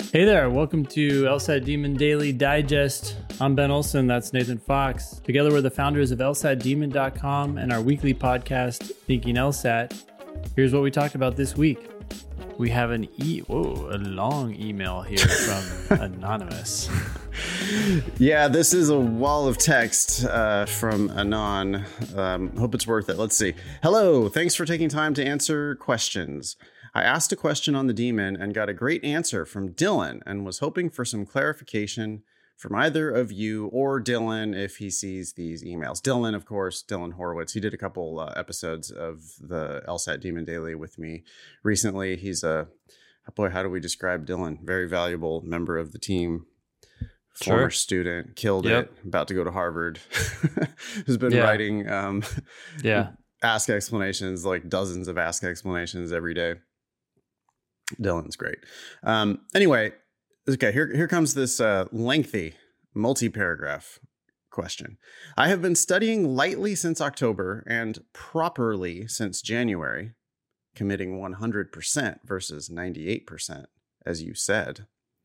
Hey there, welcome to LSAT Demon Daily Digest. I'm Ben Olson, that's Nathan Fox. Together we're the founders of LSATdemon.com and our weekly podcast, Thinking LSAT. Here's what we talked about this week. We have a long email here from Anonymous. Yeah, this is a wall of text from Anon. Hope it's worth it. Let's see. Hello, thanks for taking time to answer questions. I asked a question on the Demon and got a great answer from Dylan and was hoping for some clarification from either of you or Dylan if he sees these emails. Dylan, of course, Dylan Horowitz. He did a couple episodes of the LSAT Demon Daily with me recently. He's how do we describe Dylan? Very valuable member of the team. Former student, killed it, about to go to Harvard, who's been writing Ask Explanations, like dozens of Ask Explanations every day. Dylan's great. Anyway, okay, here comes this lengthy multi-paragraph question. I have been studying lightly since October and properly since January, committing 100% versus 98%, as you said.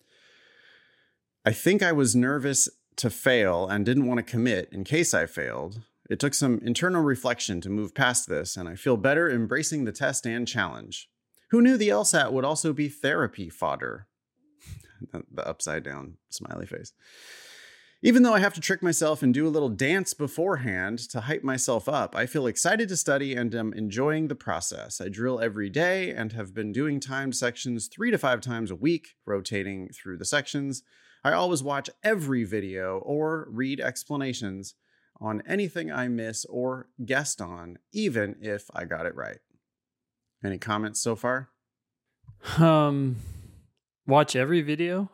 I think I was nervous to fail and didn't want to commit in case I failed. It took some internal reflection to move past this, and I feel better embracing the test and challenge. Who knew the LSAT would also be therapy fodder? The upside down smiley face. Even though I have to trick myself and do a little dance beforehand to hype myself up, I feel excited to study and am enjoying the process. I drill every day and have been doing timed sections 3 to 5 times a week, rotating through the sections. I always watch every video or read explanations on anything I miss or guessed on, even if I got it right. Any comments so far? Watch every video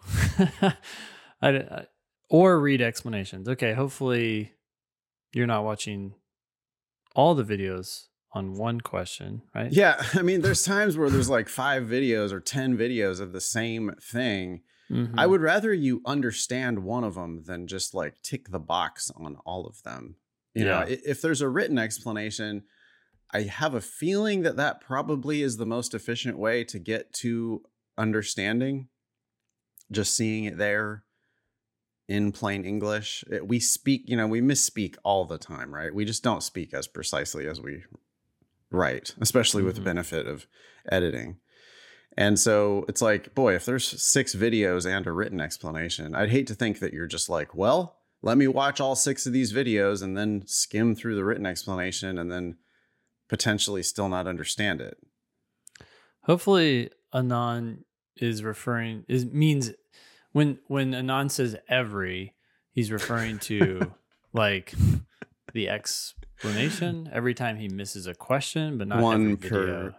or read explanations. Okay, hopefully you're not watching all the videos on one question, right? Yeah, I mean, there's times where there's like 5 videos or 10 videos of the same thing. Mm-hmm. I would rather you understand one of them than just like tick the box on all of them. You know, if there's a written explanation, I have a feeling that probably is the most efficient way to get to understanding. Just seeing it there in plain English. We speak, we misspeak all the time, right? We just don't speak as precisely as we write, especially with the benefit of editing. And so it's like, boy, if there's 6 videos and a written explanation, I'd hate to think that you're just like, well, let me watch all 6 of these videos and then skim through the written explanation and then potentially still not understand it. Hopefully Anon means when Anon says every, he's referring to like the explanation every time he misses a question, but not one every video.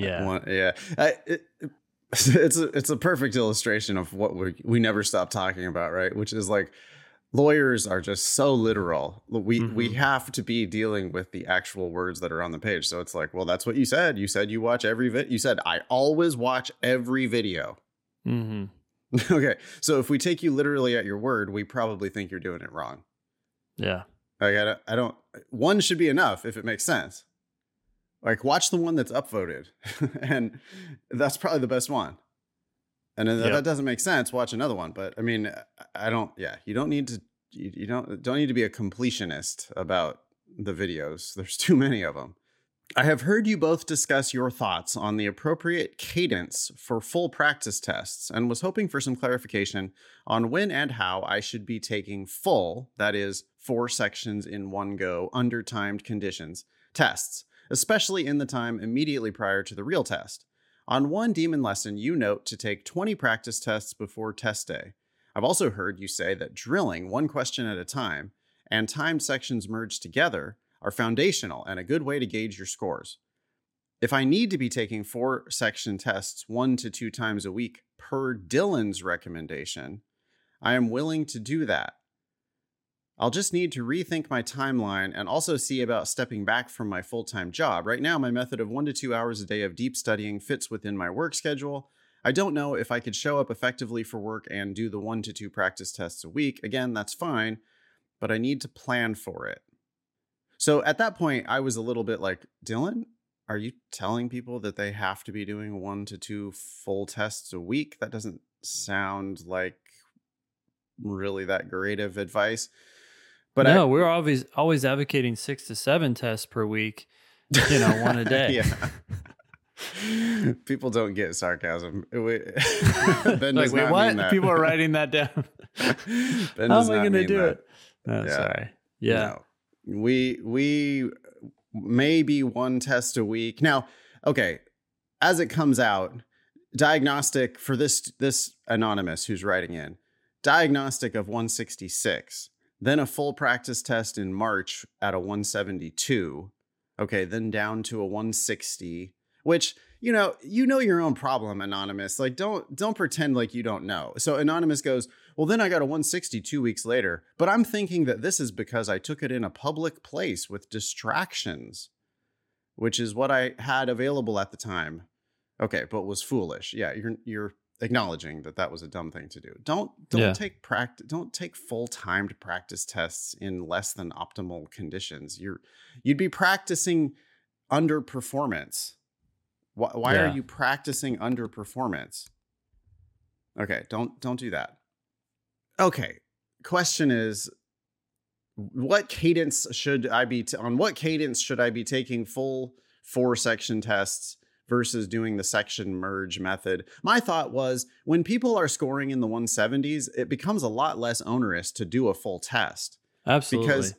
It's a perfect illustration of what we never stop talking about, right? Which is like, lawyers are just so literal. We have to be dealing with the actual words that are on the page. So it's like, well, that's what you said. You said you watch every video. You said, I always watch every video. Mm-hmm. Okay. So if we take you literally at your word, we probably think you're doing it wrong. Yeah. Like, I don't, one should be enough if it makes sense. Like, watch the one that's upvoted and that's probably the best one. And if that doesn't make sense, watch another one. But I mean, you don't need to be a completionist about the videos. There's too many of them. I have heard you both discuss your thoughts on the appropriate cadence for full practice tests and was hoping for some clarification on when and how I should be taking full, that is 4 sections in one go under timed conditions, tests, especially in the time immediately prior to the real test. On one Demon lesson, you note to take 20 practice tests before test day. I've also heard you say that drilling one question at a time and timed sections merged together are foundational and a good way to gauge your scores. If I need to be taking 4 section tests 1 to 2 times a week per Dylan's recommendation, I am willing to do that. I'll just need to rethink my timeline and also see about stepping back from my full-time job. Right now, my method of 1 to 2 hours a day of deep studying fits within my work schedule. I don't know if I could show up effectively for work and do the 1 to 2 practice tests a week. Again, that's fine, but I need to plan for it. So at that point, I was a little bit like, Dylan, are you telling people that they have to be doing 1 to 2 full tests a week? That doesn't sound like really that great of advice. But no, we're always advocating 6 to 7 tests per week, one a day. Yeah. People don't get sarcasm. Ben like, wait, what? That. People are writing that down. Ben How am I going to do it? No, yeah. Sorry. Yeah. No. We maybe one test a week. Now, okay, as it comes out, diagnostic for this anonymous who's writing in, diagnostic of 166, then a full practice test in March at a 172. Okay, then down to a 160, which, you know your own problem, Anonymous. Like, don't pretend like you don't know. So Anonymous goes, well, then I got a 160 2 weeks later, but I'm thinking that this is because I took it in a public place with distractions, which is what I had available at the time. Okay, but was foolish. Yeah, you're acknowledging that was a dumb thing to do. Don't take full-timed practice tests in less than optimal conditions. You'd be practicing underperformance. Why are you practicing underperformance? Okay, don't do that. Okay, question is, what cadence should I be taking full 4-section tests versus doing the section merge method? My thought was, when people are scoring in the 170s, it becomes a lot less onerous to do a full test. Absolutely. Because,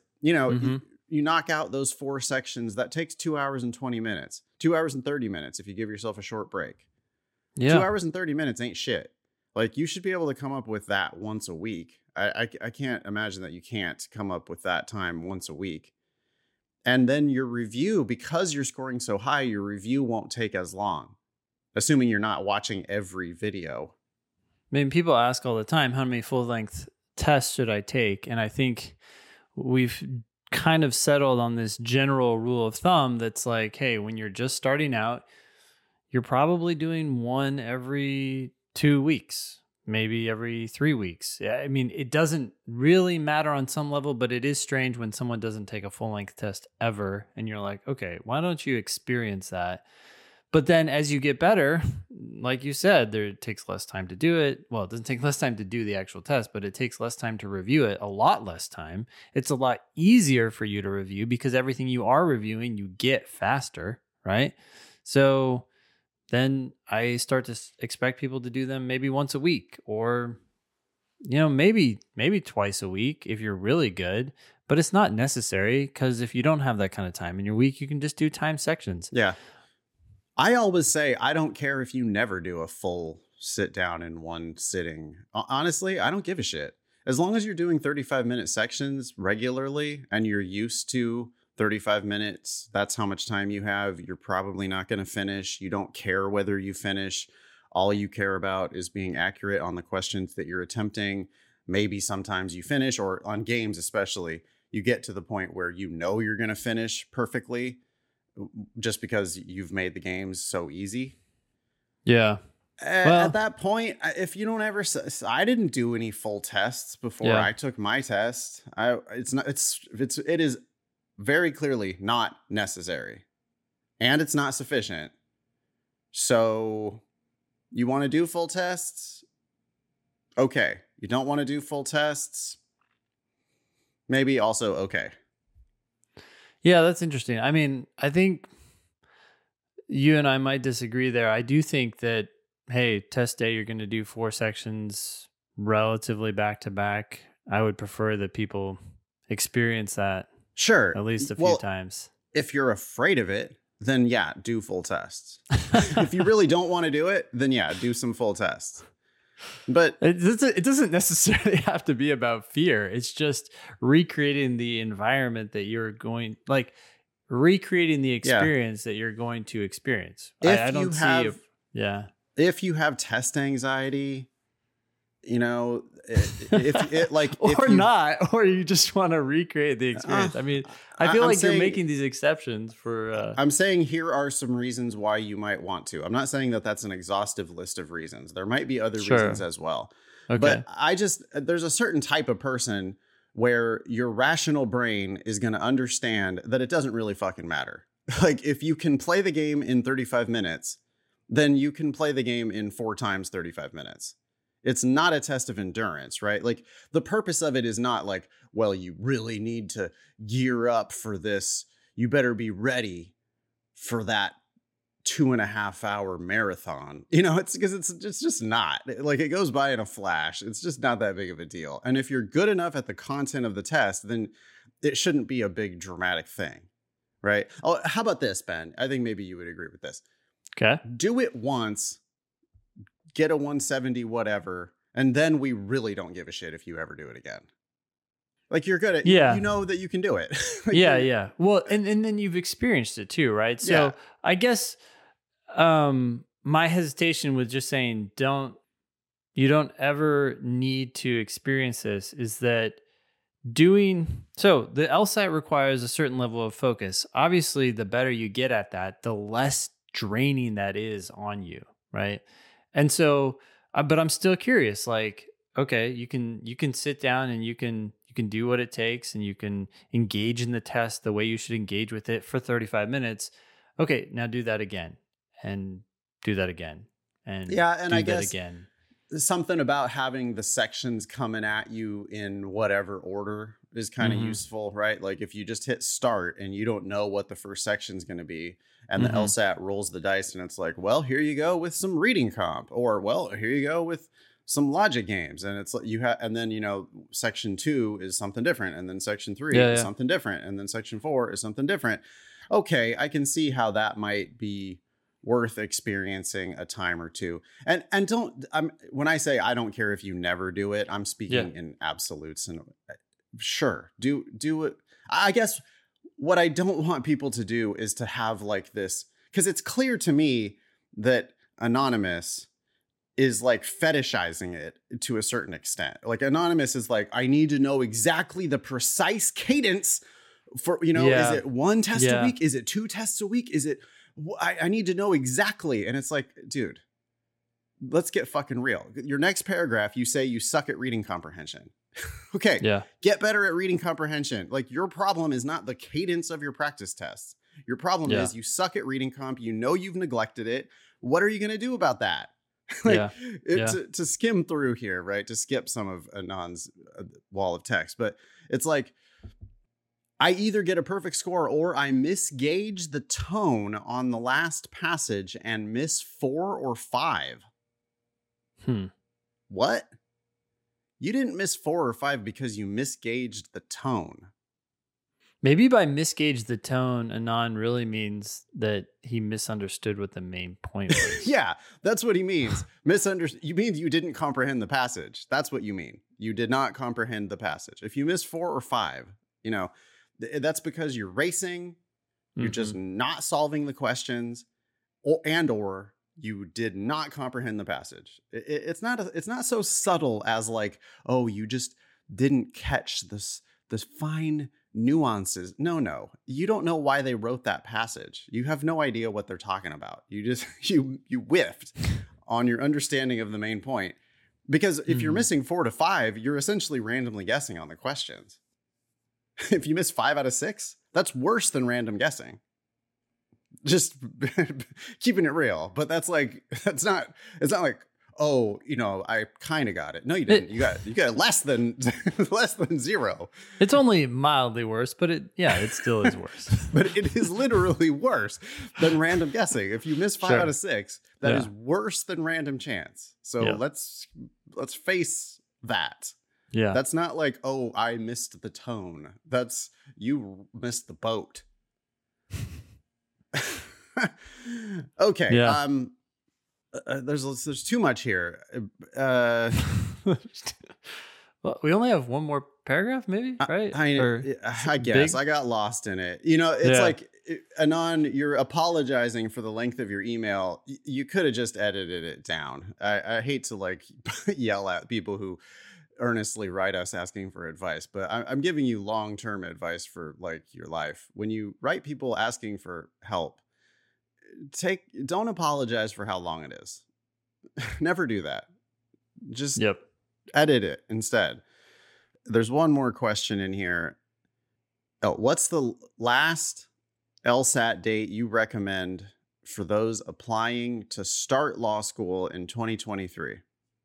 you knock out those 4 sections, that takes 2 hours and 20 minutes, 2 hours and 30 minutes if you give yourself a short break. Yeah. 2 hours and 30 minutes ain't shit. Like, you should be able to come up with that once a week. I can't imagine that you can't come up with that time once a week. And then your review, because you're scoring so high, your review won't take as long, assuming you're not watching every video. I mean, people ask all the time, how many full-length tests should I take? And I think we've kind of settled on this general rule of thumb that's like, hey, when you're just starting out, you're probably doing one every 2 weeks, maybe every 3 weeks. I mean, it doesn't really matter on some level, but it is strange when someone doesn't take a full-length test ever, and you're like, okay, why don't you experience that? But then as you get better, like you said, it takes less time to do it. Well, it doesn't take less time to do the actual test, but it takes less time to review it, a lot less time. It's a lot easier for you to review because everything you are reviewing, you get faster, right? So then I start to expect people to do them maybe once a week, or maybe twice a week if you're really good. But it's not necessary, because if you don't have that kind of time in your week, you can just do time sections. Yeah. I always say, I don't care if you never do a full sit down in one sitting. Honestly, I don't give a shit. As long as you're doing 35-minute sections regularly and you're used to 35 minutes, that's how much time you have. You're probably not going to finish. You don't care whether you finish. All you care about is being accurate on the questions that you're attempting. Maybe sometimes you finish, or on games especially, you get to the point where you're going to finish perfectly just because you've made the games so easy. Yeah. At that point, if you don't ever, I didn't do any full tests before I took my test. It is very clearly not necessary, and it's not sufficient. So you want to do full tests? Okay. You don't want to do full tests? Maybe also okay. Yeah, that's interesting. I mean, I think you and I might disagree there. I do think that, hey, test day, you're going to do 4 sections relatively back to back. I would prefer that people experience that. Sure. At least a few times. If you're afraid of it, then yeah, do full tests. If you really don't want to do it, then yeah, do some full tests. But it doesn't necessarily have to be about fear. It's just recreating the environment that you're going, like recreating the experience that you're going to experience. If you have test anxiety, or you just want to recreate the experience. I mean, I feel you're making these exceptions for. I'm saying here are some reasons why you might want to. I'm not saying that that's an exhaustive list of reasons. There might be other reasons as well. Okay. But there's a certain type of person where your rational brain is going to understand that it doesn't really fucking matter. Like, if you can play the game in 35 minutes, then you can play the game in 4 times 35 minutes. It's not a test of endurance, right? Like the purpose of it is not like, well, you really need to gear up for this. You better be ready for that 2.5 hour marathon. It's because it's just not. Like, it goes by in a flash. It's just not that big of a deal. And if you're good enough at the content of the test, then it shouldn't be a big dramatic thing, right? Oh, how about this, Ben? I think maybe you would agree with this. Okay. Do it once, get a 170 whatever, and then we really don't give a shit if you ever do it again. Like, you're good at, yeah. You know that you can do it. Like, yeah. Well, and then you've experienced it too, right? So I guess my hesitation with just saying you don't ever need to experience this is that so the LSAT requires a certain level of focus. Obviously, the better you get at that, the less draining that is on you, right? And so, but I'm still curious, like, okay, you can sit down and you can do what it takes, and you can engage in the test the way you should engage with it for 35 minutes. Okay, now do that again, and do that again, and and I guess again. Something about having the sections coming at you in whatever order is kind of useful, right? Like, if you just hit start and you don't know what the first section is going to be, and the LSAT rolls the dice and it's like, well, here you go with some reading comp, or, well, here you go with some logic games. And it's like and then, section 2 is something different. And then section 3 is something different. And then section 4 is something different. Okay, I can see how that might be worth experiencing a time or two. And when I say I don't care if you never do it, I'm speaking in absolutes. And sure, do it. I guess what I don't want people to do is to have like this, because it's clear to me that Anonymous is like fetishizing it to a certain extent. Like, Anonymous is like, I need to know exactly the precise cadence for, is it 1 test a week? Is it 2 tests a week? Is it, I need to know exactly. And it's like, dude, let's get fucking real. Your next paragraph, you say you suck at reading comprehension. Okay. Yeah. Get better at reading comprehension. Like, your problem is not the cadence of your practice tests. Your problem is you suck at reading comp. You know you've neglected it. What are you going to do about that? To skim through here, right? To skip some of Anon's wall of text. But it's like, I either get a perfect score or I misgauge the tone on the last passage and miss 4 or 5. What? You didn't miss 4 or 5 because you misgauged the tone. Maybe by misgauge the tone, Anon really means that he misunderstood what the main point was. Yeah, that's what he means. You mean you didn't comprehend the passage. That's what you mean. You did not comprehend the passage. If you miss 4 or 5, that's because you're racing, you're just not solving the questions, or you did not comprehend the passage. It's not so subtle as like, oh, you just didn't catch this fine nuances. No, you don't know why they wrote that passage. You have no idea what they're talking about. You just you whiffed on your understanding of the main point. Because if you're missing 4 to 5, you're essentially randomly guessing on the questions. If you miss 5 out of 6, that's worse than random guessing. Just keeping it real. But it's not like, oh, I kind of got it. No, you didn't. You got less than 0. It's only mildly worse, but it still is worse. But it is literally worse than random guessing. If you miss 5 out of 6, that is worse than random chance. So let's face that. Yeah. That's not like, oh, I missed the tone. That's, you missed the boat. Okay. Yeah. There's too much here. Well, we only have one more paragraph, maybe, right? I guess I got lost in it. It's like, Anon, you're apologizing for the length of your email. You could have just edited it down. I hate to like yell at people who earnestly write us asking for advice, but I'm giving you long-term advice for like your life. When you write people asking for help, don't apologize for how long it is. Never do that. Just edit it instead. There's one more question in here. Oh, what's the last LSAT date you recommend for those applying to start law school in 2023?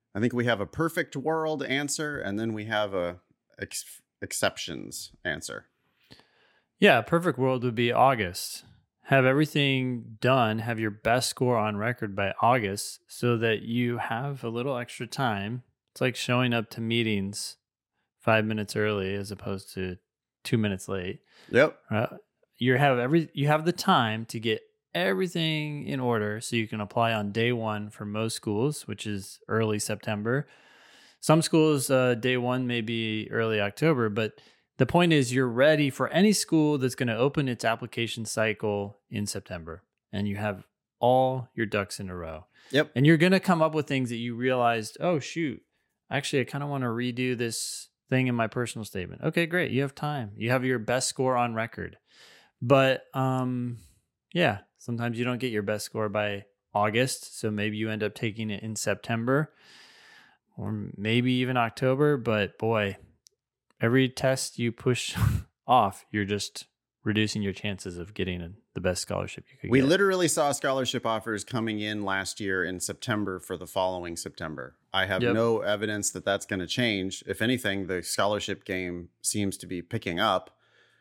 I think we have a perfect world answer, and then we have a exceptions answer. Yeah, perfect world would be August. Have everything done, have your best score on record by August so that you have a little extra time. It's like showing up to meetings 5 minutes early as opposed to 2 minutes late. Yep. You have the time to get everything in order so you can apply on day one for most schools, which is early September. Some schools, day one may be early October, but the point is you're ready for any school that's going to open its application cycle in September, and you have all your ducks in a row. Yep. And you're going to come up with things that you realized, oh, shoot, actually, I kind of want to redo this thing in my personal statement. Okay, great. You have time. You have your best score on record. But yeah, sometimes you don't get your best score by August, so maybe you end up taking it in September or maybe even October. But boy, every test you push off, you're just reducing your chances of getting the best scholarship you could get. We literally saw scholarship offers coming in last year in September for the following September. I have no evidence that that's going to change. If anything, the scholarship game seems to be picking up.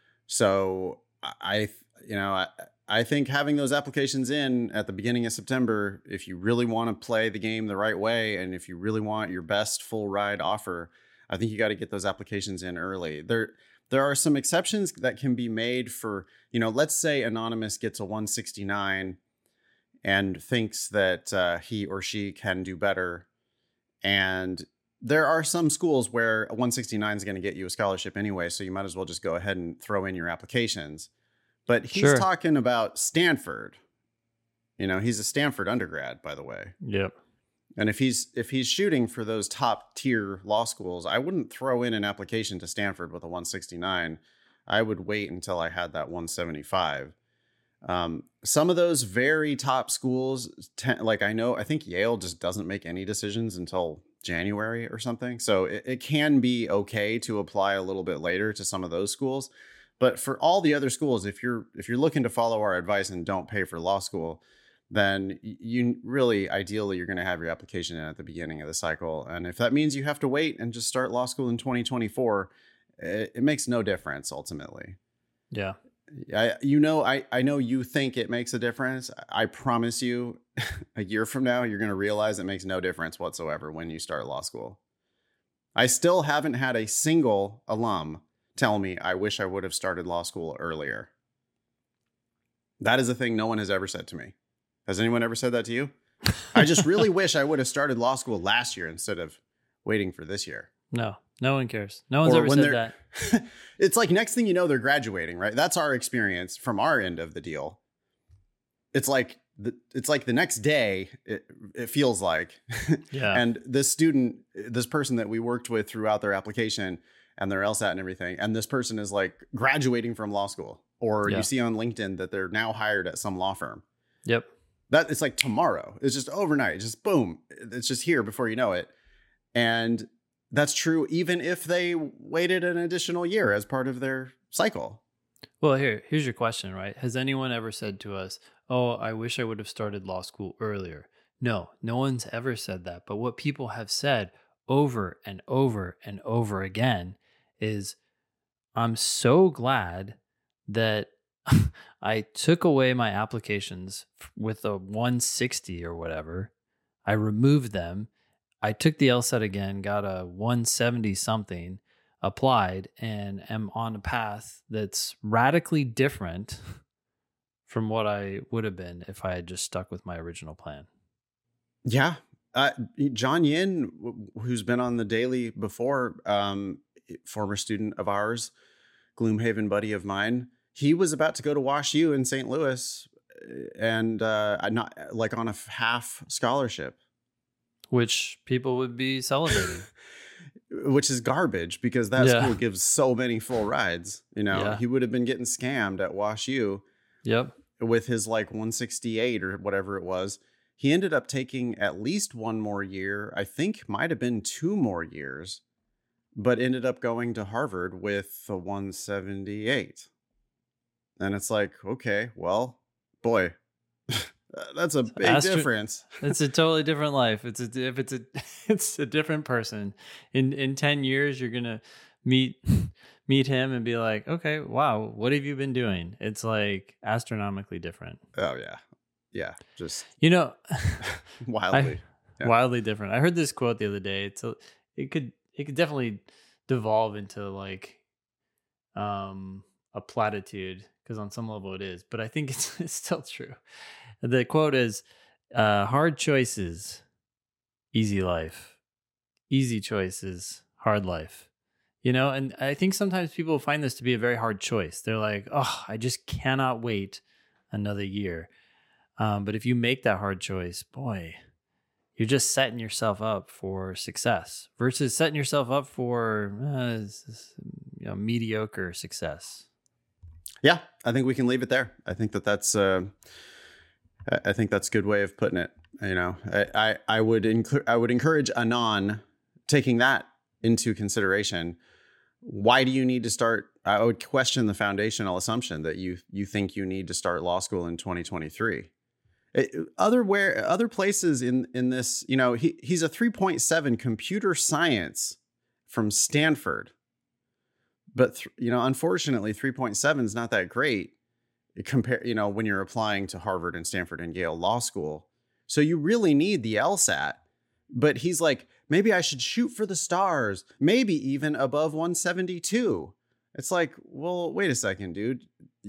So I think having those applications in at the beginning of September, if you really want to play the game the right way, and if you really want your best full ride offer, I think you got to get those applications in early. There are some exceptions that can be made for, let's say Anonymous gets a 169 and thinks that he or she can do better. And there are some schools where a 169 is going to get you a scholarship anyway, so you might as well just go ahead and throw in your applications. But he's talking about Stanford. He's a Stanford undergrad, by the way. Yep. And if he's shooting for those top tier law schools, I wouldn't throw in an application to Stanford with a 169. I would wait until I had that 175. Some of those very top schools, I think Yale just doesn't make any decisions until January or something. So it can be okay to apply a little bit later to some of those schools. But for all the other schools, if you're looking to follow our advice and don't pay for law school, then you really, ideally, you're going to have your application in at the beginning of the cycle. And if that means you have to wait and just start law school in 2024, it makes no difference ultimately. Yeah. I know you think it makes a difference. I promise you a year from now, you're going to realize it makes no difference whatsoever when you start law school. I still haven't had a single alum tell me, I wish I would have started law school earlier. That is a thing no one has ever said to me. Has anyone ever said that to you? I just really wish I would have started law school last year instead of waiting for this year. No one cares. No one's ever said that. It's like next thing you know, they're graduating, right? That's our experience from our end of the deal. It's like the next day, it feels like. Yeah. And this person that we worked with throughout their application and their LSAT and everything, and this person is like graduating from law school. Or you see on LinkedIn that they're now hired at some law firm. Yep. That it's like tomorrow. It's just overnight. It's just boom. It's just here before you know it. And that's true even if they waited an additional year as part of their cycle. Well, here's your question, right? Has anyone ever said to us, oh, I wish I would have started law school earlier? No one's ever said that. But what people have said over and over and over again is, I'm so glad that I took away my applications with a 160 or whatever. I removed them. I took the LSAT again, got a 170 something, applied, and am on a path that's radically different from what I would have been if I had just stuck with my original plan. Yeah. John Yin, who's been on the daily before, former student of ours, Gloomhaven buddy of mine, he was about to go to Wash U in St. Louis and not like on a half scholarship. Which people would be celebrating. Which is garbage because that school gives so many full rides. He would have been getting scammed at Wash U. Yep. With his like 168 or whatever it was. He ended up taking at least one more year. I think might have been 2 more years, but ended up going to Harvard with a 178. And it's like, okay, well, boy, That's a big difference. It's a totally different life. It's a different person. In 10 years, you're gonna meet him and be like, okay, wow, what have you been doing? It's like astronomically different. Oh yeah, just wildly, wildly different. I heard this quote the other day. It could definitely devolve into like a platitude, because on some level it is, but I think it's still true. The quote is, hard choices, easy life. Easy choices, hard life. And I think sometimes people find this to be a very hard choice. They're like, oh, I just cannot wait another year. But if you make that hard choice, boy, you're just setting yourself up for success versus setting yourself up for mediocre success. Yeah, I think we can leave it there. I think that's a good way of putting it. I would encourage Anon taking that into consideration. Why do you need to start? I would question the foundational assumption that you think you need to start law school in 2023. Other places in this, he's a 3.7 computer science from Stanford. But, unfortunately, 3.7 is not that great when you're applying to Harvard and Stanford and Yale Law School. So you really need the LSAT. But he's like, maybe I should shoot for the stars, maybe even above 172. It's like, well, wait a second, dude.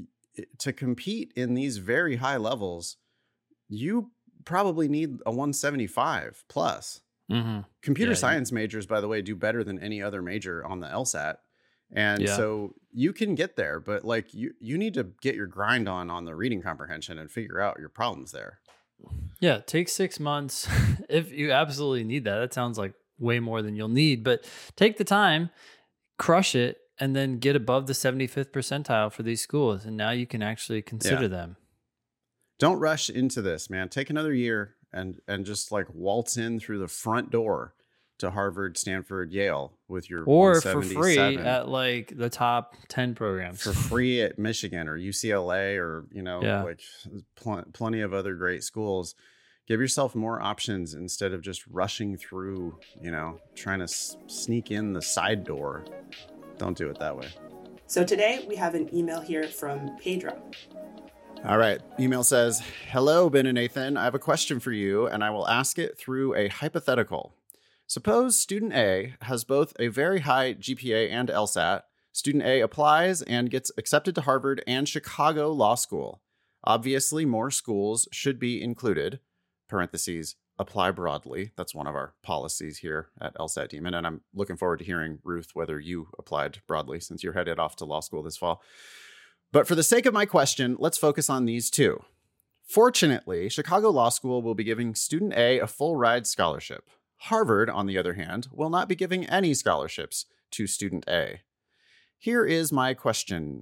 To compete in these very high levels, you probably need a 175 plus. Mm-hmm. Computer science majors, by the way, do better than any other major on the LSAT. And so you can get there, but like you need to get your grind on the reading comprehension and figure out your problems there. Yeah, take 6 months if you absolutely need that. That sounds like way more than you'll need, but take the time, crush it, and then get above the 75th percentile for these schools. And now you can actually consider them. Don't rush into this, man. Take another year and just like waltz in through the front door to Harvard, Stanford, Yale with your or for free at like the top 10 programs. For free at Michigan or UCLA or like plenty of other great schools. Give yourself more options instead of just rushing through, trying to sneak in the side door. Don't do it that way. So today we have an email here from Pedro. All right. Email says, hello, Ben and Nathan. I have a question for you, and I will ask it through a hypothetical. Suppose student A has both a very high GPA and LSAT. Student A applies and gets accepted to Harvard and Chicago Law School. Obviously, more schools should be included. Parentheses, apply broadly. That's one of our policies here at LSAT Demon. And I'm looking forward to hearing, Ruth, whether you applied broadly since you're headed off to law school this fall. But for the sake of my question, let's focus on these two. Fortunately, Chicago Law School will be giving student A a full ride scholarship. Harvard, on the other hand, will not be giving any scholarships to student A. Here is my question.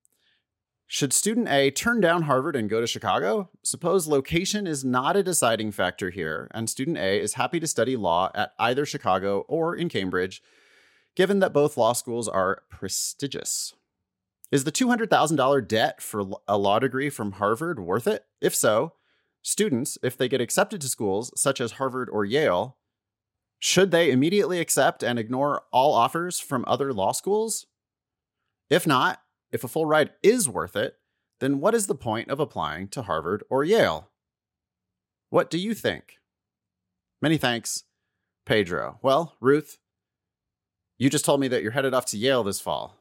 Should student A turn down Harvard and go to Chicago? Suppose location is not a deciding factor here, and student A is happy to study law at either Chicago or in Cambridge, given that both law schools are prestigious. Is the $200,000 debt for a law degree from Harvard worth it? If so, students, if they get accepted to schools such as Harvard or Yale, should they immediately accept and ignore all offers from other law schools? If not, if a full ride is worth it, then what is the point of applying to Harvard or Yale? What do you think? Many thanks, Pedro. Well, Ruth, you just told me that you're headed off to Yale this fall.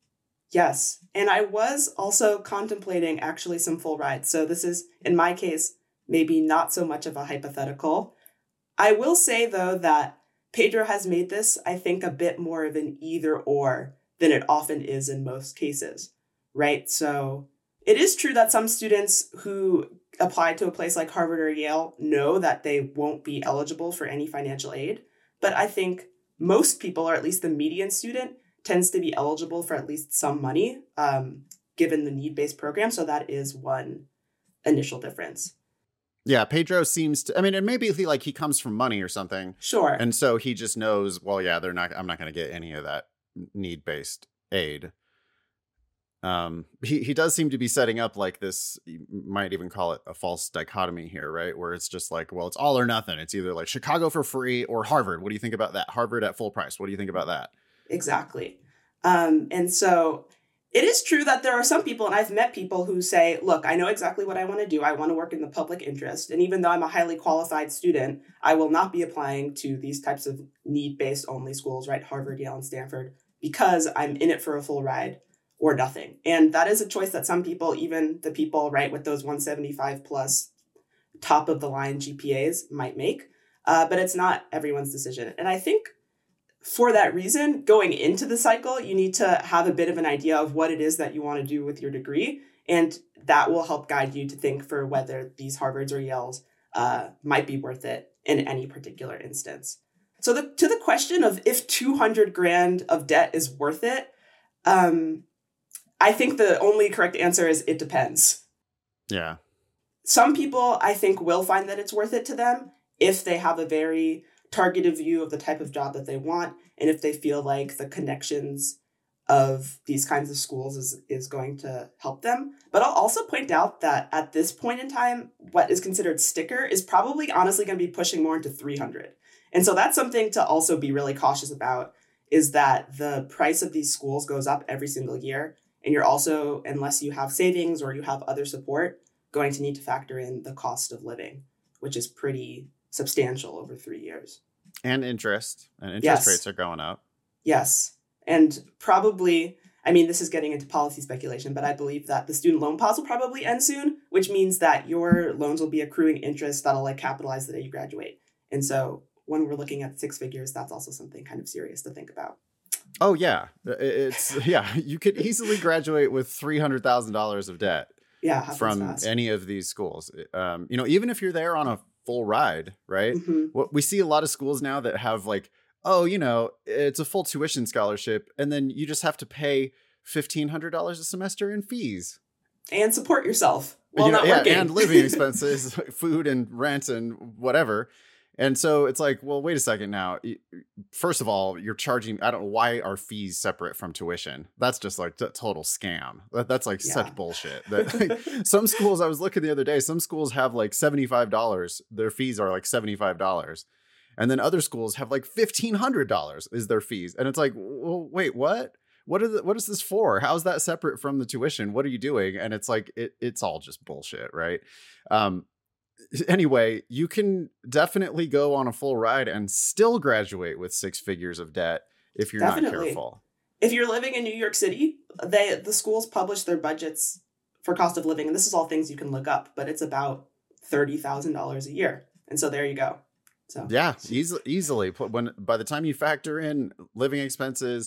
Yes, and I was also contemplating actually some full rides. So this is, in my case, maybe not so much of a hypothetical. I will say, though, that Pedro has made this, I think, a bit more of an either or than it often is in most cases, right? So it is true that some students who apply to a place like Harvard or Yale know that they won't be eligible for any financial aid. But I think most people, or at least the median student, tends to be eligible for at least some money, given the need-based program. So that is one initial difference. Yeah, Pedro seems to, and maybe he comes from money or something. Sure. And so he just knows, well, yeah, I'm not going to get any of that need-based aid. He does seem to be setting up like this, you might even call it a false dichotomy here, right? Where it's just like, well, it's all or nothing. It's either like Chicago for free or Harvard. What do you think about that? Harvard at full price. What do you think about that? Exactly. And so it is true that there are some people, and I've met people who say, look, I know exactly what I want to do. I want to work in the public interest. And even though I'm a highly qualified student, I will not be applying to these types of need-based only schools, right? Harvard, Yale, and Stanford, because I'm in it for a full ride or nothing. And that is a choice that some people, even the people, right, with those 175 plus top of the line GPAs might make. But it's not everyone's decision. And I think for that reason, going into the cycle, you need to have a bit of an idea of what it is that you want to do with your degree. And that will help guide you to think for whether these Harvards or Yales might be worth it in any particular instance. So to the question of if 200 grand of debt is worth it, I think the only correct answer is it depends. Yeah. Some people, I think, will find that it's worth it to them if they have a very targeted view of the type of job that they want, and if they feel like the connections of these kinds of schools is going to help them. But I'll also point out that at this point in time, what is considered sticker is probably honestly going to be pushing more into 300. And so that's something to also be really cautious about, is that the price of these schools goes up every single year. And you're also, unless you have savings or you have other support, going to need to factor in the cost of living, which is pretty substantial over 3 years. And interest Yes. rates are going up. Yes. And probably, I mean, this is getting into policy speculation, but I believe that the student loan pause will probably end soon, which means that your loans will be accruing interest that'll like capitalize the day you graduate. And so when we're looking at 6 figures, that's also something kind of serious to think about. Oh yeah. You could easily graduate with $300,000 of debt. Yeah, from fast. any of these schools. Even if you're there on a full ride, right? Mm-hmm. What we see a lot of schools now that have like, it's a full tuition scholarship, and then you just have to pay $1,500 a semester in fees And support yourself while not working. And living expenses, food and rent and whatever. And so it's like, well, wait a second now. First of all, you're charging, I don't know, why are fees separate from tuition? That's just like a total scam. That's like such bullshit. Some schools, I was looking the other day, some schools have like $75. Their fees are like $75. And then other schools have like $1,500 is their fees. And it's like, well, wait, what? What is this for? How is that separate from the tuition? What are you doing? And it's like, it's all just bullshit, right? Anyway, you can definitely go on a full ride and still graduate with 6 figures of debt if you're not careful. If you're living in New York City, the schools publish their budgets for cost of living, and this is all things you can look up, but it's about $30,000 a year. And so there you go. So yeah, easily. By the time you factor in living expenses,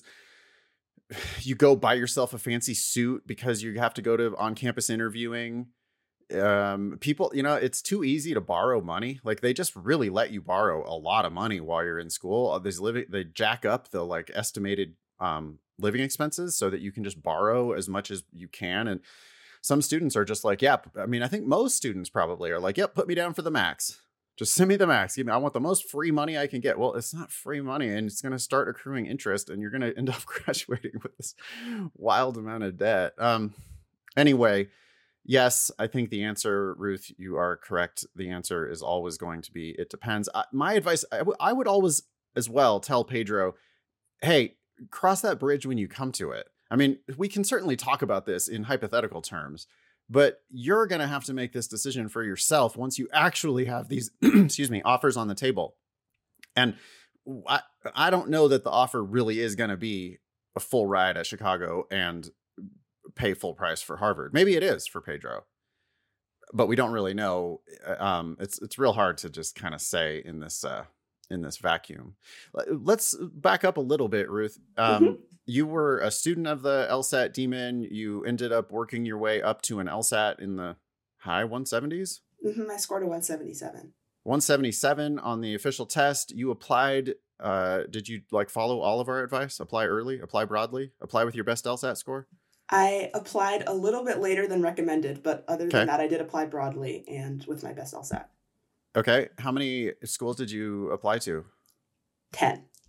you go buy yourself a fancy suit because you have to go to on-campus interviewing. People, it's too easy to borrow money. Like they just really let you borrow a lot of money while you're in school. They jack up the like estimated living expenses so that you can just borrow as much as you can. And some students are just like, I think most students probably are like, yep, put me down for the max. Just send me the max. I want the most free money I can get. Well, it's not free money, and it's going to start accruing interest, and you're going to end up graduating with this wild amount of debt. Anyway, yes, I think the answer, Ruth, you are correct. The answer is always going to be, it depends. My advice, I would always as well tell Pedro, hey, cross that bridge when you come to it. I mean, we can certainly talk about this in hypothetical terms, but you're going to have to make this decision for yourself once you actually have these, offers on the table. And I don't know that the offer really is going to be a full ride at Chicago and pay full price for Harvard. Maybe it is for Pedro, but we don't really know. It's real hard to just kind of say in this vacuum. Let's back up a little bit, Ruth. You were a student of the LSAT Demon. You ended up working your way up to an LSAT in the high 170s. I scored a 177. 177 on the official test. You applied. Did you follow all of our advice? Apply early, apply broadly, apply with your best LSAT score? I applied a little bit later than recommended, but other than that, I did apply broadly and with my best LSAT. Okay. How many schools did you apply to? 10.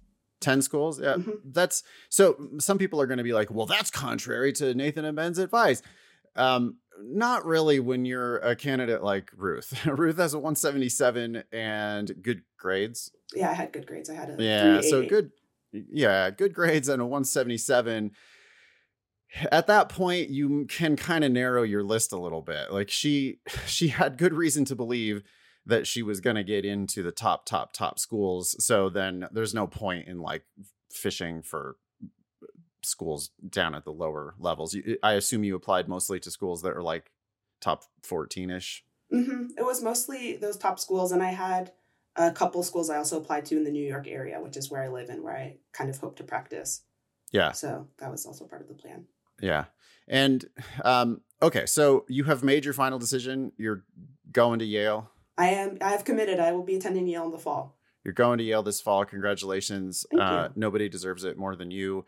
10 schools. Yeah. That's so some people are going to be like, well, that's contrary to Nathan and Ben's advice. Not really when you're a candidate like Ruth. Ruth has a 177 and good grades. Yeah, I had good grades. I had a 380. So good grades and a 177. At that point, you can kind of narrow your list a little bit. Like she had good reason to believe that she was going to get into the top schools. So then there's no point in like fishing for schools down at the lower levels. I assume you applied mostly to schools that are like top 14-ish. It was mostly those top schools. And I had a couple schools I also applied to in the New York area, which is where I live and where I kind of hope to practice. Yeah. So that was also part of the plan. Yeah. And okay, so you have made your final decision. You're going to Yale. I have committed. I will be attending Yale in the fall. You're going to Yale this fall. Congratulations. Thank you. Nobody deserves it more than you.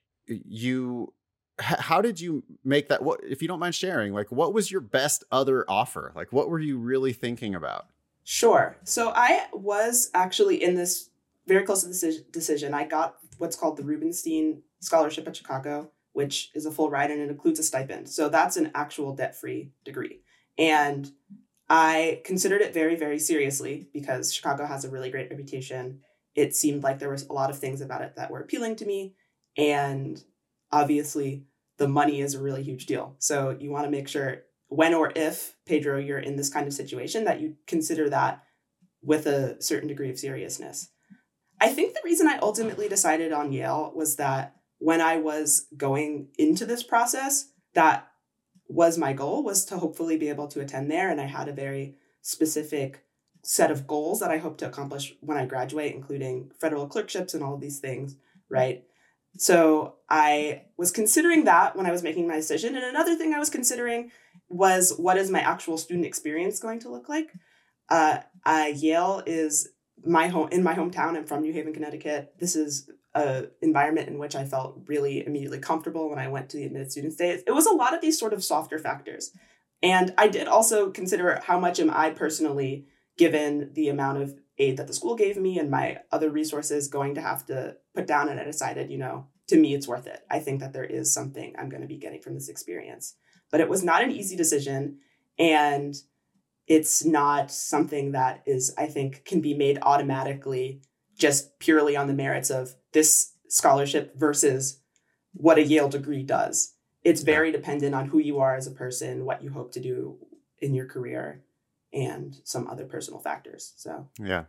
How did you make that? What, if you don't mind sharing, like, what was your best other offer? Like, what were you really thinking about? Sure. So I was actually in this very close to the decision. I got what's called the Rubenstein Scholarship at Chicago, which is a full ride and it includes a stipend. So that's an actual debt-free degree. And I considered it very, very seriously because Chicago has a really great reputation. It seemed like there was a lot of things about it that were appealing to me. And obviously, the money is a really huge deal. So you want to make sure when or if, Pedro, you're in this kind of situation, that you consider that with a certain degree of seriousness. I think the reason I ultimately decided on Yale was that when I was going into this process, that was my goal, was to hopefully be able to attend there. And I had a very specific set of goals that I hope to accomplish when I graduate, including federal clerkships and all of these things, right? So I was considering that when I was making my decision. And another thing I was considering was, what is my actual student experience going to look like? Yale is in my hometown. I'm from New Haven, Connecticut. This is an environment in which I felt really immediately comfortable when I went to the admitted students day. It was a lot of these sort of softer factors. And I did also consider how much am I personally, given the amount of aid that the school gave me and my other resources, going to have to put down. And I decided, to me, it's worth it. I think that there is something I'm going to be getting from this experience. But it was not an easy decision. And it's not something that is, I think, can be made automatically just purely on the merits of this scholarship versus what a Yale degree does. It's very dependent on who you are as a person, what you hope to do in your career, and some other personal factors. So, yeah.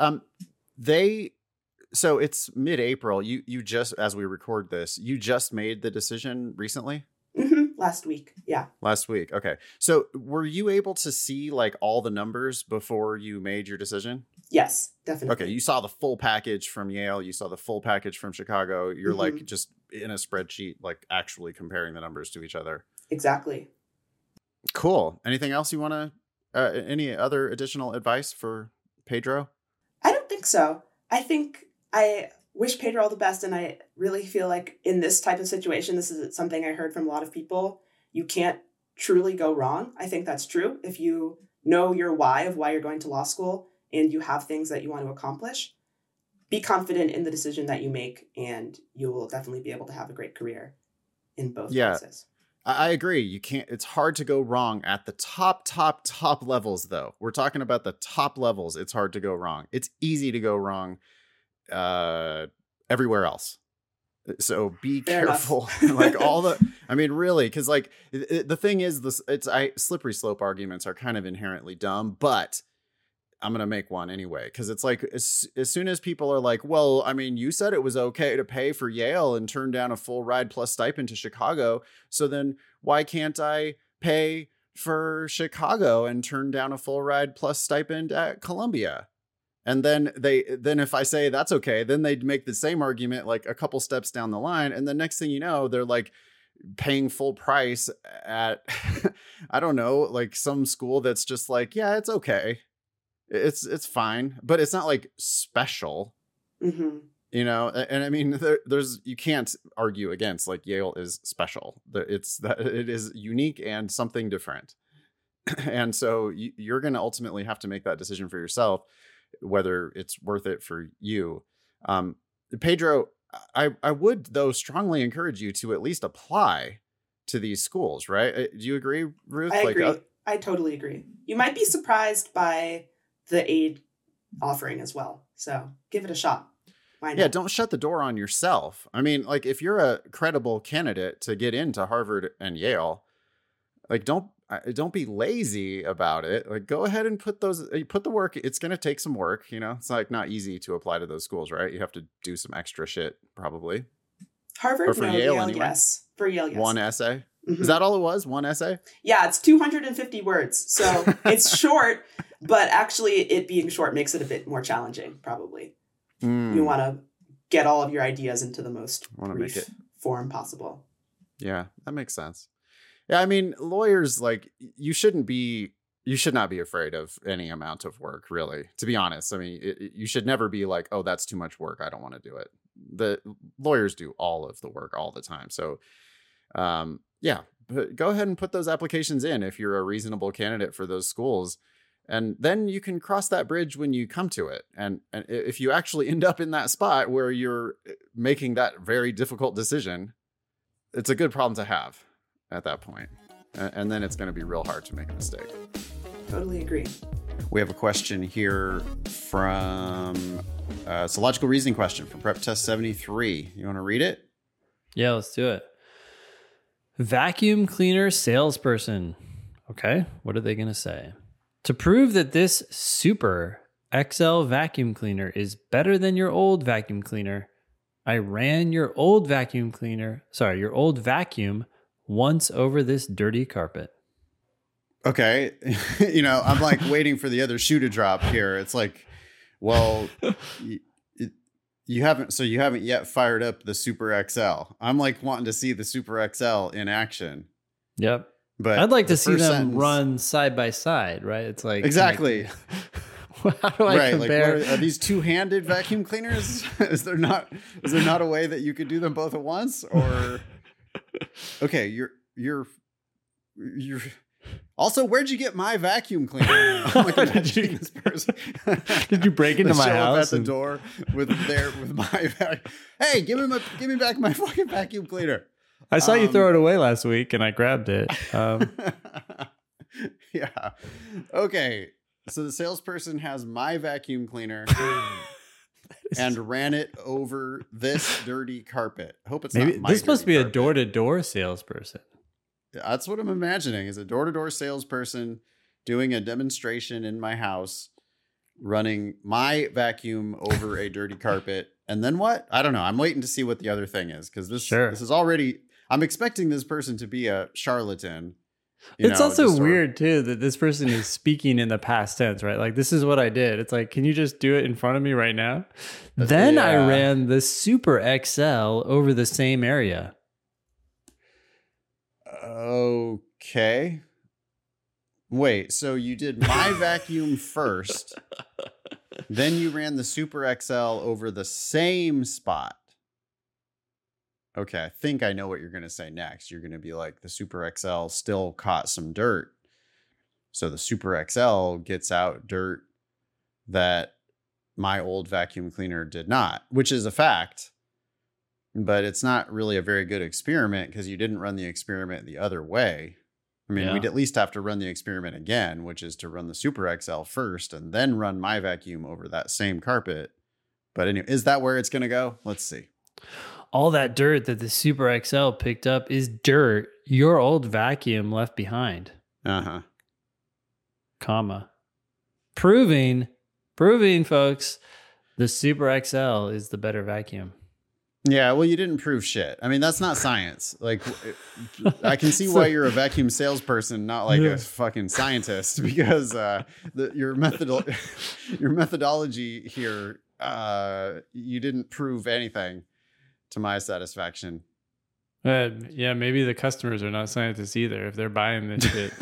So it's mid-April. You just, as we record this, you just made the decision recently? Last week. Yeah. Last week. Okay. So were you able to see like all the numbers before you made your decision? Yes, definitely. Okay. You saw the full package from Yale. You saw the full package from Chicago. You're like just in a spreadsheet, like actually comparing the numbers to each other. Exactly. Cool. Anything else you want to, any other additional advice for Pedro? I don't think so. I think I wish Pedro all the best. And I really feel like in this type of situation, this is something I heard from a lot of people. You can't truly go wrong. I think that's true. If you know your why of why you're going to law school and you have things that you want to accomplish, be confident in the decision that you make, and you will definitely be able to have a great career in both places. I agree. You can't, it's hard to go wrong at the top levels, though. We're talking about the top levels. It's hard to go wrong. It's easy to go wrong everywhere else. So be careful. Like really, because like the thing is, slippery slope arguments are kind of inherently dumb, but I'm going to make one anyway. Because it's like, as soon as people are like, well, I mean, you said it was okay to pay for Yale and turn down a full ride plus stipend to Chicago. So then why can't I pay for Chicago and turn down a full ride plus stipend at Columbia? And then if I say that's okay, then they'd make the same argument like a couple steps down the line. And the next thing you know, they're like paying full price at, I don't know, like some school that's just like, yeah, it's okay. It's fine, but it's not like special, And I mean, there's, you can't argue against like Yale is special. It's that it is unique and something different. And so you're going to ultimately have to make that decision for yourself, whether it's worth it for you. Pedro, I would though strongly encourage you to at least apply to these schools, right? Do you agree, Ruth? I agree. I totally agree. You might be surprised by the aid offering as well. So give it a shot. Why not? Yeah, don't shut the door on yourself. I mean, like if you're a credible candidate to get into Harvard and Yale, like don't be lazy about it. Like go ahead and put the work. It's going to take some work, you know. It's like not easy to apply to those schools, right? You have to do some extra shit probably. Harvard, or for no, Yale, Yale anyway? Yes. For Yale, yes. One essay. Mhm. Is that all it was? One essay? Yeah, it's 250 words. So it's short, but actually it being short makes it a bit more challenging, probably. You want to get all of your ideas into the most brief form possible. Yeah, that makes sense. Yeah, I mean, lawyers, like, you should not be afraid of any amount of work, really, to be honest. I mean, you should never be like, oh, that's too much work, I don't want to do it. The lawyers do all of the work all the time. So, yeah, but go ahead and put those applications in if you're a reasonable candidate for those schools. And then you can cross that bridge when you come to it. And if you actually end up in that spot where you're making that very difficult decision, it's a good problem to have at that point. And then it's going to be real hard to make a mistake. Totally agree. We have a question here from, it's a logical reasoning question from Prep Test 73. You want to read it? Yeah, let's do it. Vacuum cleaner salesperson. Okay, what are they going to say? To prove that this Super XL vacuum cleaner is better than your old vacuum cleaner, I ran your old vacuum once over this dirty carpet. Okay. You know, I'm like waiting for the other shoe to drop here. It's like, well, you haven't yet fired up the Super XL. I'm like wanting to see the Super XL in action. Yep. But I'd like to see them run side by side, right? It's like exactly. How do I compare? Like, are these two-handed vacuum cleaners? Is there not a way that you could do them both at once? Or okay, you're also, where'd you get my vacuum cleaner? I'm like imagining this person. Did you break into my house at the door with my vacuum? Hey, give me back my fucking vacuum cleaner. I saw you throw it away last week, and I grabbed it. Yeah. Okay. So the salesperson has my vacuum cleaner and ran it over this dirty carpet. Hope it's not my this must be carpet. A door-to-door salesperson. That's what I'm imagining, is a door-to-door salesperson doing a demonstration in my house, running my vacuum over a dirty carpet. And then what? I don't know. I'm waiting to see what the other thing is, because this is already... I'm expecting this person to be a charlatan. It's also weird, too, that this person is speaking in the past tense, right? Like, this is what I did. It's like, can you just do it in front of me right now? Then I ran the Super XL over the same area. Okay. Wait, so you did my vacuum first, then you ran the Super XL over the same spot. Okay, I think I know what you're going to say next. You're going to be like, the Super XL still caught some dirt. So the Super XL gets out dirt that my old vacuum cleaner did not, which is a fact. But it's not really a very good experiment, because you didn't run the experiment the other way. I mean, we'd at least have to run the experiment again, which is to run the Super XL first and then run my vacuum over that same carpet. But anyway, is that where it's going to go? Let's see. All that dirt that the Super XL picked up is dirt your old vacuum left behind. Uh-huh. Comma. Proving, folks, the Super XL is the better vacuum. Yeah, well, you didn't prove shit. I mean, that's not science. Like, I can see why you're a vacuum salesperson, not like a fucking scientist, because your methodology here, you didn't prove anything to my satisfaction. Yeah, maybe the customers are not scientists either if they're buying this shit.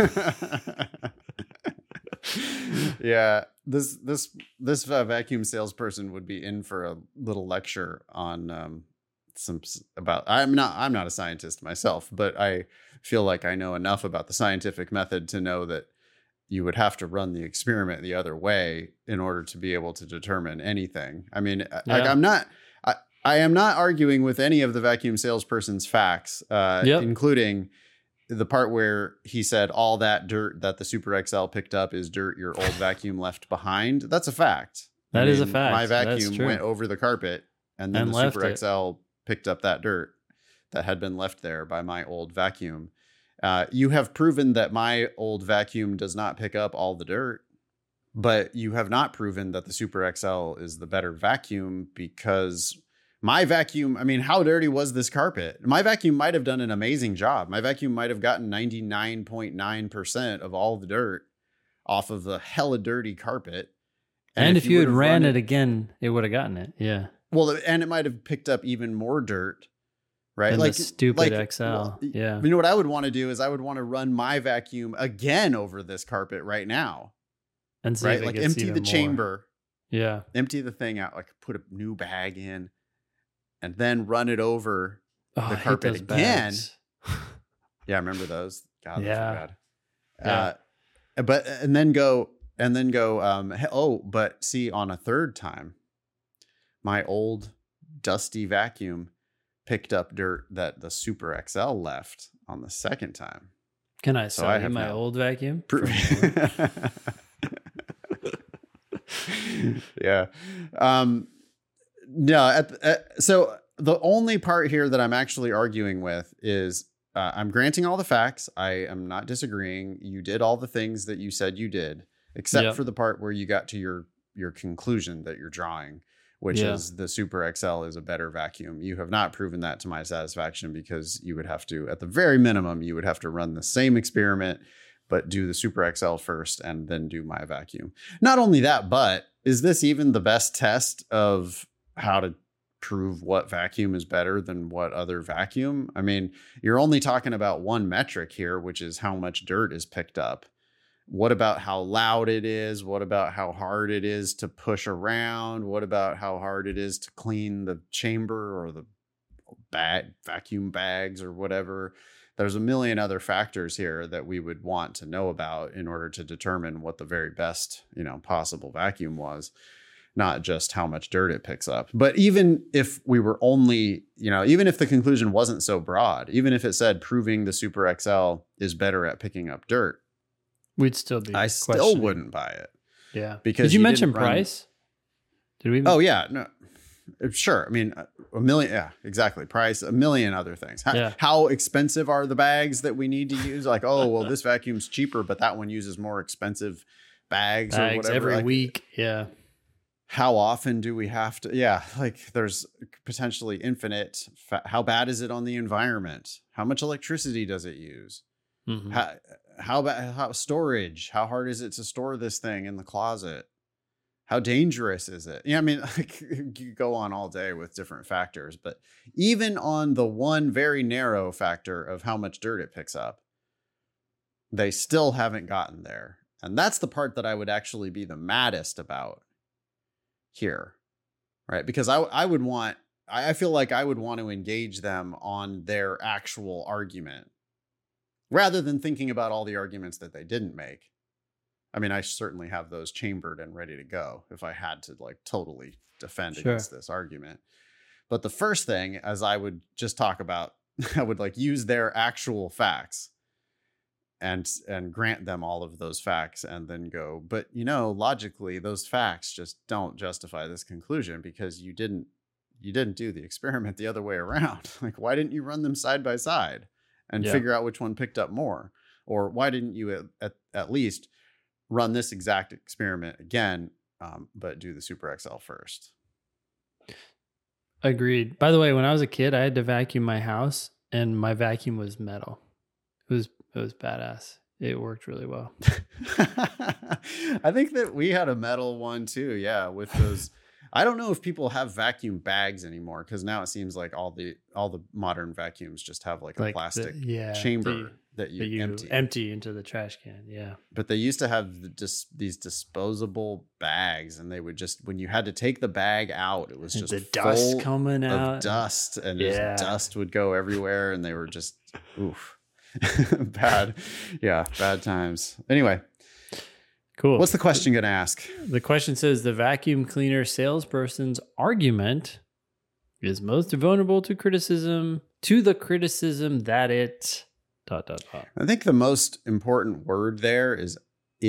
Yeah, this vacuum salesperson would be in for a little lecture on I'm not a scientist myself, but I feel like I know enough about the scientific method to know that you would have to run the experiment the other way in order to be able to determine anything. I mean, like, I am not arguing with any of the vacuum salesperson's facts, including the part where he said all that dirt that the Super XL picked up is dirt your old vacuum left behind. That's a fact. That is a fact. My vacuum went over the carpet and then the Super XL picked up that dirt that had been left there by my old vacuum. You have proven that my old vacuum does not pick up all the dirt, but you have not proven that the Super XL is the better vacuum, because my vacuum, I mean, how dirty was this carpet? My vacuum might have done an amazing job. My vacuum might have gotten 99.9% of all the dirt off of the hella dirty carpet. And if you had ran it again, it would have gotten it. Yeah. Well, and it might have picked up even more dirt, right? Like the stupid XL. Well, yeah. You know what I would want to do is I would want to run my vacuum again over this carpet right now. And see right? if it Like gets empty even the more. chamber. Yeah. Empty the thing out, like put a new bag in, and then run it over the carpet again. Bags. Yeah, I remember those. God, those were bad. But then go. But see, on a third time, my old dusty vacuum picked up dirt that the Super XL left on the second time. Can I sell you my old vacuum? Yeah. No. So the only part here that I'm actually arguing with is I'm granting all the facts. I am not disagreeing. You did all the things that you said you did, except for the part where you got to your conclusion that you're drawing, which is the Super XL is a better vacuum. You have not proven that to my satisfaction, because you would have to, at the very minimum, you would have to run the same experiment, but do the Super XL first and then do my vacuum. Not only that, but is this even the best test of how to prove what vacuum is better than what other vacuum? I mean, you're only talking about one metric here, which is how much dirt is picked up. What about how loud it is? What about how hard it is to push around? What about how hard it is to clean the chamber or the vacuum bags or whatever? There's a million other factors here that we would want to know about in order to determine what the very best, possible vacuum was, not just how much dirt it picks up. But even if we were only, even if the conclusion wasn't so broad, even if it said proving the Super XL is better at picking up dirt, we'd still be. I still wouldn't buy it. Yeah. Because did you mention price? Did we? Oh yeah, no. Sure. I mean, a million. Yeah, exactly. Price, a million other things. How expensive are the bags that we need to use? Like, this vacuum's cheaper, but that one uses more expensive bags or whatever. Every week. Yeah. How often do we have to? Yeah. Like there's potentially infinite. How bad is it on the environment? How much electricity does it use? Mm-hmm. How storage? How hard is it to store this thing in the closet? How dangerous is it? I mean, you go on all day with different factors, but even on the one very narrow factor of how much dirt it picks up, they still haven't gotten there. And that's the part that I would actually be the maddest about here, right? Because I feel like I would want to engage them on their actual argument rather than thinking about all the arguments that they didn't make. I mean, I certainly have those chambered and ready to go if I had to totally defend against this argument. But the first thing, as I would just talk about, I would use their actual facts and grant them all of those facts and then go, but logically those facts just don't justify this conclusion because you didn't do the experiment the other way around. Why didn't you run them side by side and figure out which one picked up more? Or why didn't you at least run this exact experiment again, but do the Super XL first? Agreed. By the way, when I was a kid, I had to vacuum my house, and my vacuum was metal. It was badass. It worked really well. I think that we had a metal one too. Yeah, with those. I don't know if people have vacuum bags anymore, because now it seems like all the modern vacuums just have a plastic chamber that you empty into the trash can. Yeah. But they used to have these disposable bags, and they would just, when you had to take the bag out, it was just the dust coming out. Of dust, and just dust would go everywhere, and they were just oof. Bad. Yeah, bad times. Anyway. Cool. What's the question going to ask? The question says the vacuum cleaner salesperson's argument is most vulnerable to criticism, to the criticism that it... ... I think the most important word there is.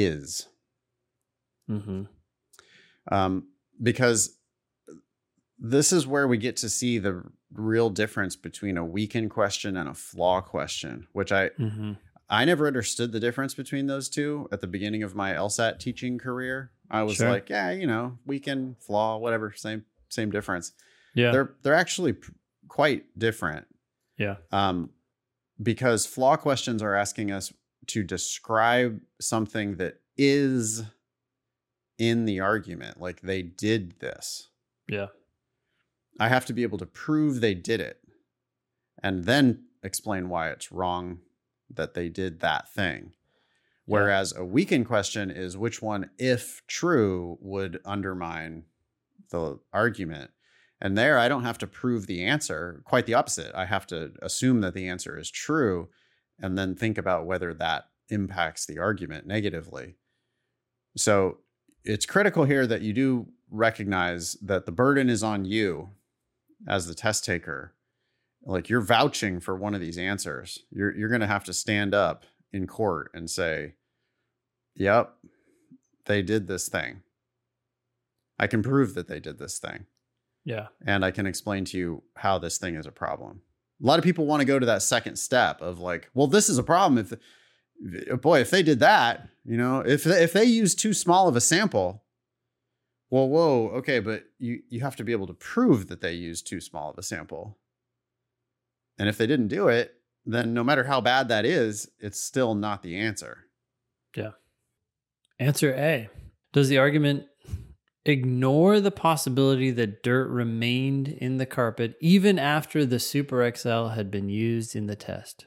Mm-hmm. Because this is where we get to see the real difference between a weaken question and a flaw question, which I never understood the difference between those two at the beginning of my LSAT teaching career. I was like, yeah, weaken, flaw, whatever, same difference. Yeah. They're actually quite different. Yeah. Because flaw questions are asking us to describe something that is in the argument, like they did this. Yeah. I have to be able to prove they did it and then explain why it's wrong that they did that thing. Whereas a weakened question is which one, if true, would undermine the argument. And there, I don't have to prove the answer. Quite the opposite. I have to assume that the answer is true and then think about whether that impacts the argument negatively. So it's critical here that you do recognize that the burden is on you as the test taker. Like, you're vouching for one of these answers. You're going to have to stand up in court and say, yep, they did this thing. I can prove that they did this thing. Yeah. And I can explain to you how this thing is a problem. A lot of people want to go to that second step of like, well, this is a problem. If they did that, if they use too small of a sample, well, whoa, okay, but you have to be able to prove that they used too small of a sample. And if they didn't do it, then no matter how bad that is, it's still not the answer. Yeah. Answer A. Does the argument ignore the possibility that dirt remained in the carpet even after the Super XL had been used in the test?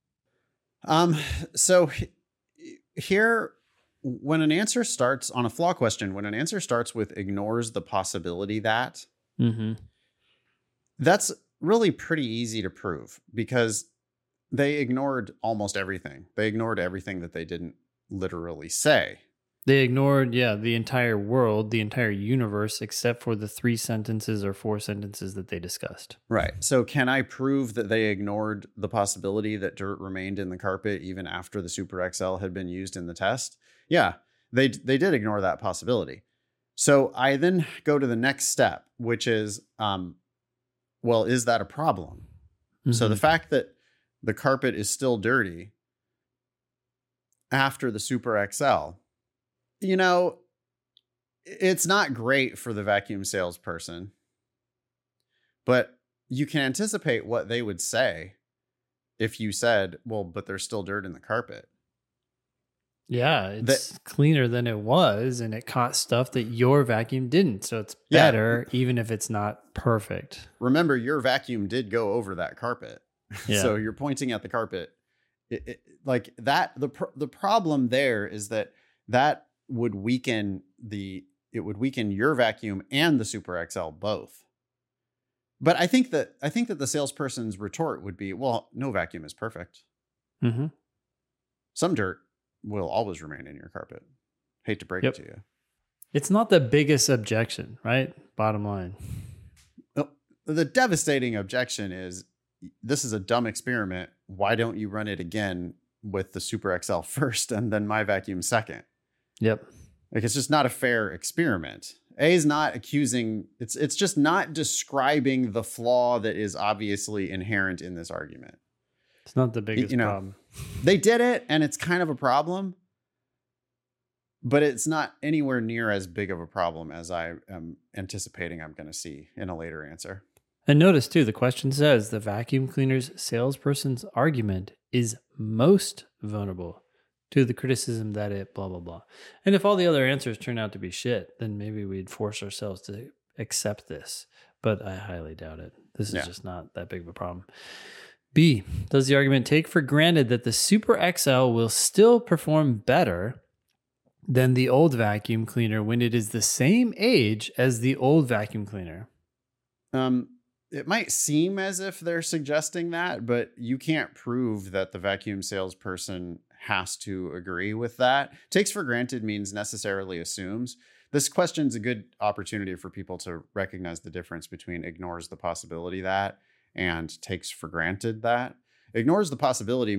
So here, when an answer starts on a flaw question, when an answer starts with ignores the possibility that, that's really pretty easy to prove because they ignored almost everything. They ignored everything that they didn't literally say. They ignored, the entire world, the entire universe, except for the 3 sentences or 4 sentences that they discussed. Right. So can I prove that they ignored the possibility that dirt remained in the carpet even after the Super XL had been used in the test? Yeah, they did ignore that possibility. So I then go to the next step, which is, well, is that a problem? So the fact that the carpet is still dirty after the Super XL, it's not great for the vacuum salesperson, but you can anticipate what they would say if you said, well, but there's still dirt in the carpet. Yeah, it's cleaner than it was, and it caught stuff that your vacuum didn't. So it's better, even if it's not perfect. Remember, your vacuum did go over that carpet. Yeah. So you're pointing at the carpet. Like that, the problem there is that would weaken your vacuum and the Super XL both. But I think that the salesperson's retort would be, well, no vacuum is perfect. Some dirt will always remain in your carpet. Hate to break it to you. It's not the biggest objection, right? Bottom line. The devastating objection is, this is a dumb experiment. Why don't you run it again with the Super XL first and then my vacuum second? Yep. Like, it's just not a fair experiment. A is not accusing, it's just not describing the flaw that is obviously inherent in this argument. It's not the biggest problem. They did it and it's kind of a problem, but it's not anywhere near as big of a problem as I am anticipating I'm going to see in a later answer. And notice too, the question says the vacuum cleaner's salesperson's argument is most vulnerable to the criticism that it blah, blah, blah. And if all the other answers turn out to be shit, then maybe we'd force ourselves to accept this. But I highly doubt it. This is just not that big of a problem. B, does the argument take for granted that the Super XL will still perform better than the old vacuum cleaner when it is the same age as the old vacuum cleaner? It might seem as if they're suggesting that, but you can't prove that the vacuum salesperson has to agree with that. Takes for granted means necessarily assumes. this question's a good opportunity for people to recognize the difference between ignores the possibility that and takes for granted that. Ignores the possibility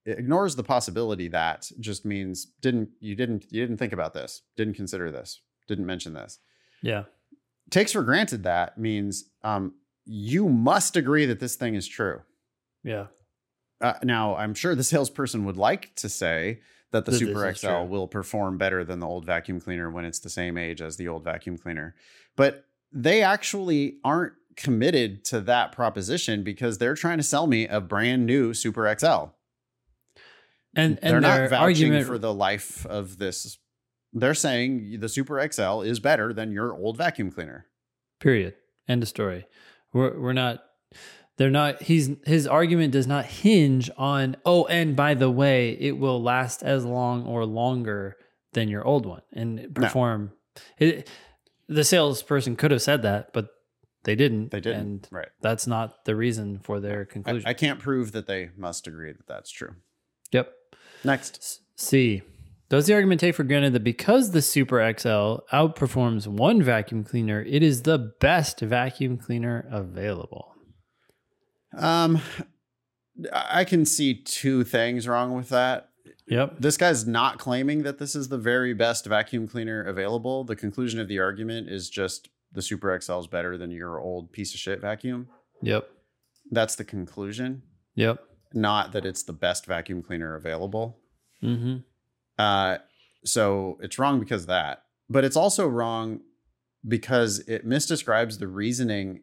that just means you didn't think about this, didn't consider this, didn't mention this. Yeah. Takes for granted that means you must agree that this thing is true. Yeah. Now, I'm sure the salesperson would like to say that the That Super this is XL true. will perform better than the old vacuum cleaner when it's the same age as the old vacuum cleaner. But they actually aren't committed to that proposition because they're trying to sell me a brand new Super XL. And they're not their vouching argument for the life of this. They're saying the Super XL is better than your old vacuum cleaner. Period. End of story. We're not. They're not. His argument does not hinge on. Oh, and by the way, it will last as long or longer than your old one and perform. The salesperson could have said that, but they didn't. They didn't. And right. That's not the reason for their conclusion. I can't prove that they must agree that that's true. Yep. Next. C. Does the argument take for granted that because the Super XL outperforms one vacuum cleaner, it is the best vacuum cleaner available? I can see two things wrong with that. Yep. This guy's not claiming that this is the very best vacuum cleaner available. The conclusion of the argument is just the Super XL is better than your old piece of shit vacuum. Yep. That's the conclusion. Yep. Not that it's the best vacuum cleaner available. Mm-hmm. So it's wrong because of that. But it's also wrong because it misdescribes the reasoning.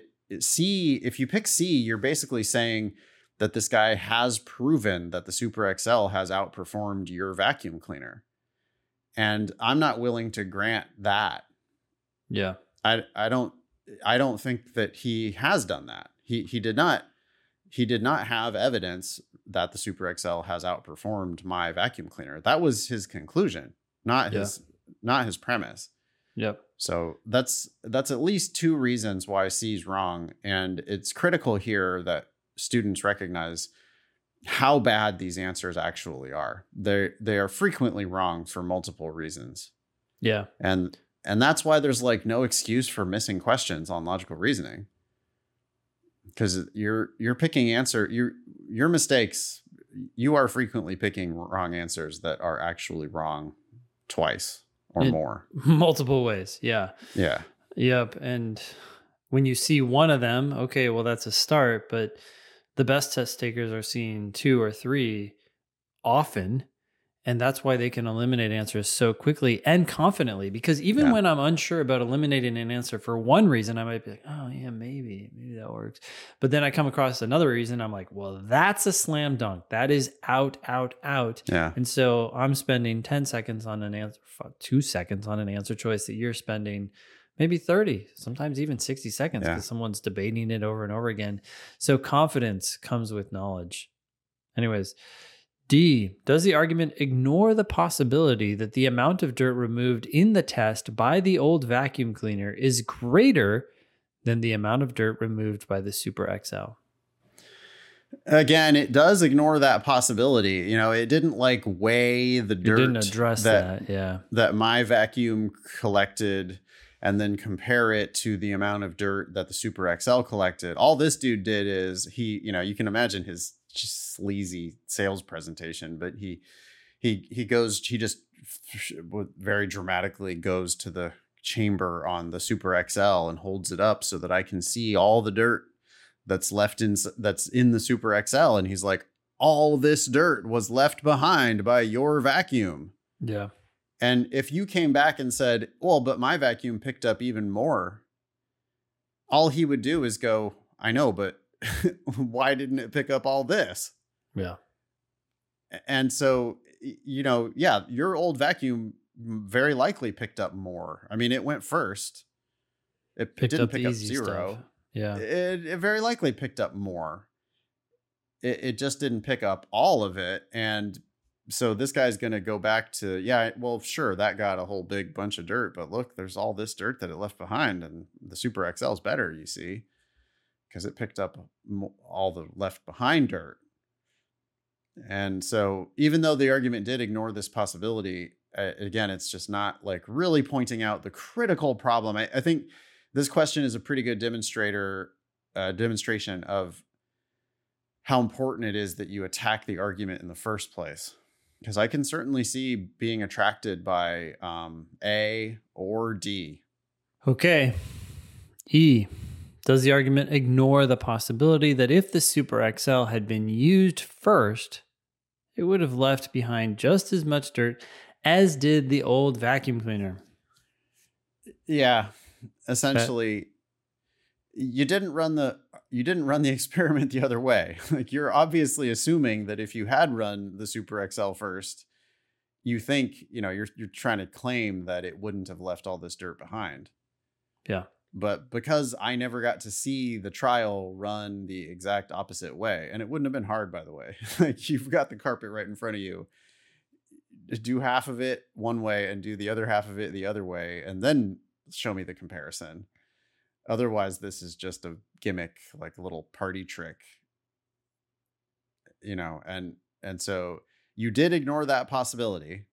If you pick C, you're basically saying that this guy has proven that the Super XL has outperformed your vacuum cleaner. And I'm not willing to grant that. Yeah. I don't think that he has done that. He did not have evidence that the Super XL has outperformed my vacuum cleaner. That was his conclusion, not his premise. Yep. So that's at least two reasons why C is wrong. And it's critical here that students recognize how bad these answers actually are. They are frequently wrong for multiple reasons. Yeah. And that's why there's like no excuse for missing questions on logical reasoning. Because you're picking your mistakes. You are frequently picking wrong answers that are actually wrong twice or more. Multiple ways. Yeah. Yeah. Yep. And when you see one of them, okay, well, that's a start. But the best test takers are seeing 2 or 3 often. And that's why they can eliminate answers so quickly and confidently. Because even when I'm unsure about eliminating an answer for one reason, I might be like, oh, yeah, maybe that works. But then I come across another reason. I'm like, well, that's a slam dunk. That is out. Yeah. And so I'm spending 10 seconds on an answer, 2 seconds on an answer choice that you're spending maybe 30, sometimes even 60 seconds because someone's debating it over and over again. So confidence comes with knowledge. Anyways, D, does the argument ignore the possibility that the amount of dirt removed in the test by the old vacuum cleaner is greater than the amount of dirt removed by the Super XL? Again, it does ignore that possibility. You know, it didn't like weigh the dirt. It didn't address that. Yeah. That my vacuum collected and then compare it to the amount of dirt that the Super XL collected. All this dude did is you can imagine his just sleazy sales presentation, but he just very dramatically goes to the chamber on the Super XL and holds it up so that I can see all the dirt that's in the Super XL. And he's like, all this dirt was left behind by your vacuum. Yeah. And if you came back and said, well, but my vacuum picked up even more, all he would do is go, I know, but why didn't it pick up all this? Yeah. And so, your old vacuum very likely picked up more. I mean, it went first. It didn't pick up 0. Stuff. Yeah. It very likely picked up more. It just didn't pick up all of it. And so this guy's going to go back to, well, sure, that got a whole big bunch of dirt, but look, there's all this dirt that it left behind, and the Super XL is better, you see, because it picked up all the left behind dirt. And so even though the argument did ignore this possibility, again, it's just not like really pointing out the critical problem. I think this question is a pretty good demonstration of how important it is that you attack the argument in the first place. Because I can certainly see being attracted by A or D. Okay. E. Does the argument ignore the possibility that if the Super XL had been used first, it would have left behind just as much dirt as did the old vacuum cleaner? Yeah. Essentially, you didn't run the experiment the other way. Like, you're obviously assuming that if you had run the Super XL first, you think, you're trying to claim that it wouldn't have left all this dirt behind. Yeah. But because I never got to see the trial run the exact opposite way, and it wouldn't have been hard, by the way. Like, you've got the carpet right in front of you. Do half of it one way and do the other half of it the other way, and then show me the comparison. Otherwise, this is just a gimmick, like a little party trick, and so you did ignore that possibility.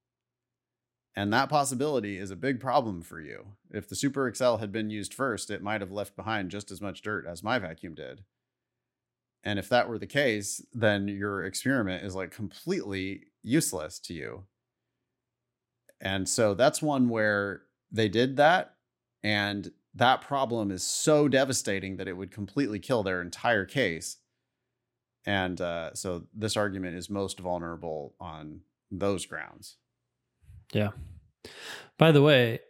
And that possibility is a big problem for you. If the Super XL had been used first, it might have left behind just as much dirt as my vacuum did. And if that were the case, then your experiment is like completely useless to you. And so that's one where they did that. And that problem is so devastating that it would completely kill their entire case. And so this argument is most vulnerable on those grounds. Yeah. By the way,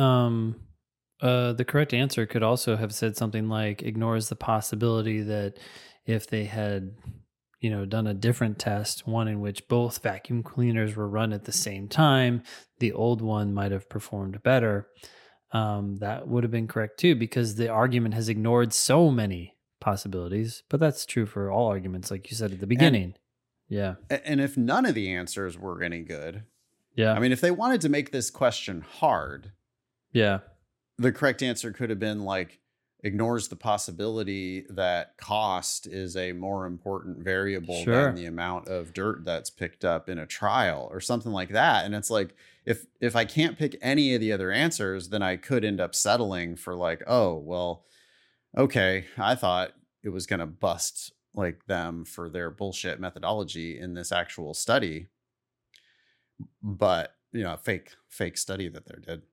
the correct answer could also have said something like ignores the possibility that if they had, done a different test, one in which both vacuum cleaners were run at the same time, the old one might have performed better. That would have been correct too, because the argument has ignored so many possibilities. But that's true for all arguments, like you said at the beginning. And if none of the answers were any good. Yeah. I mean, if they wanted to make this question hard, the correct answer could have been like, ignores the possibility that cost is a more important variable than the amount of dirt that's picked up in a trial or something like that. And it's like, if I can't pick any of the other answers, then I could end up settling for like, oh, well, okay, I thought it was going to bust like them for their bullshit methodology in this actual study. But, fake study that they did.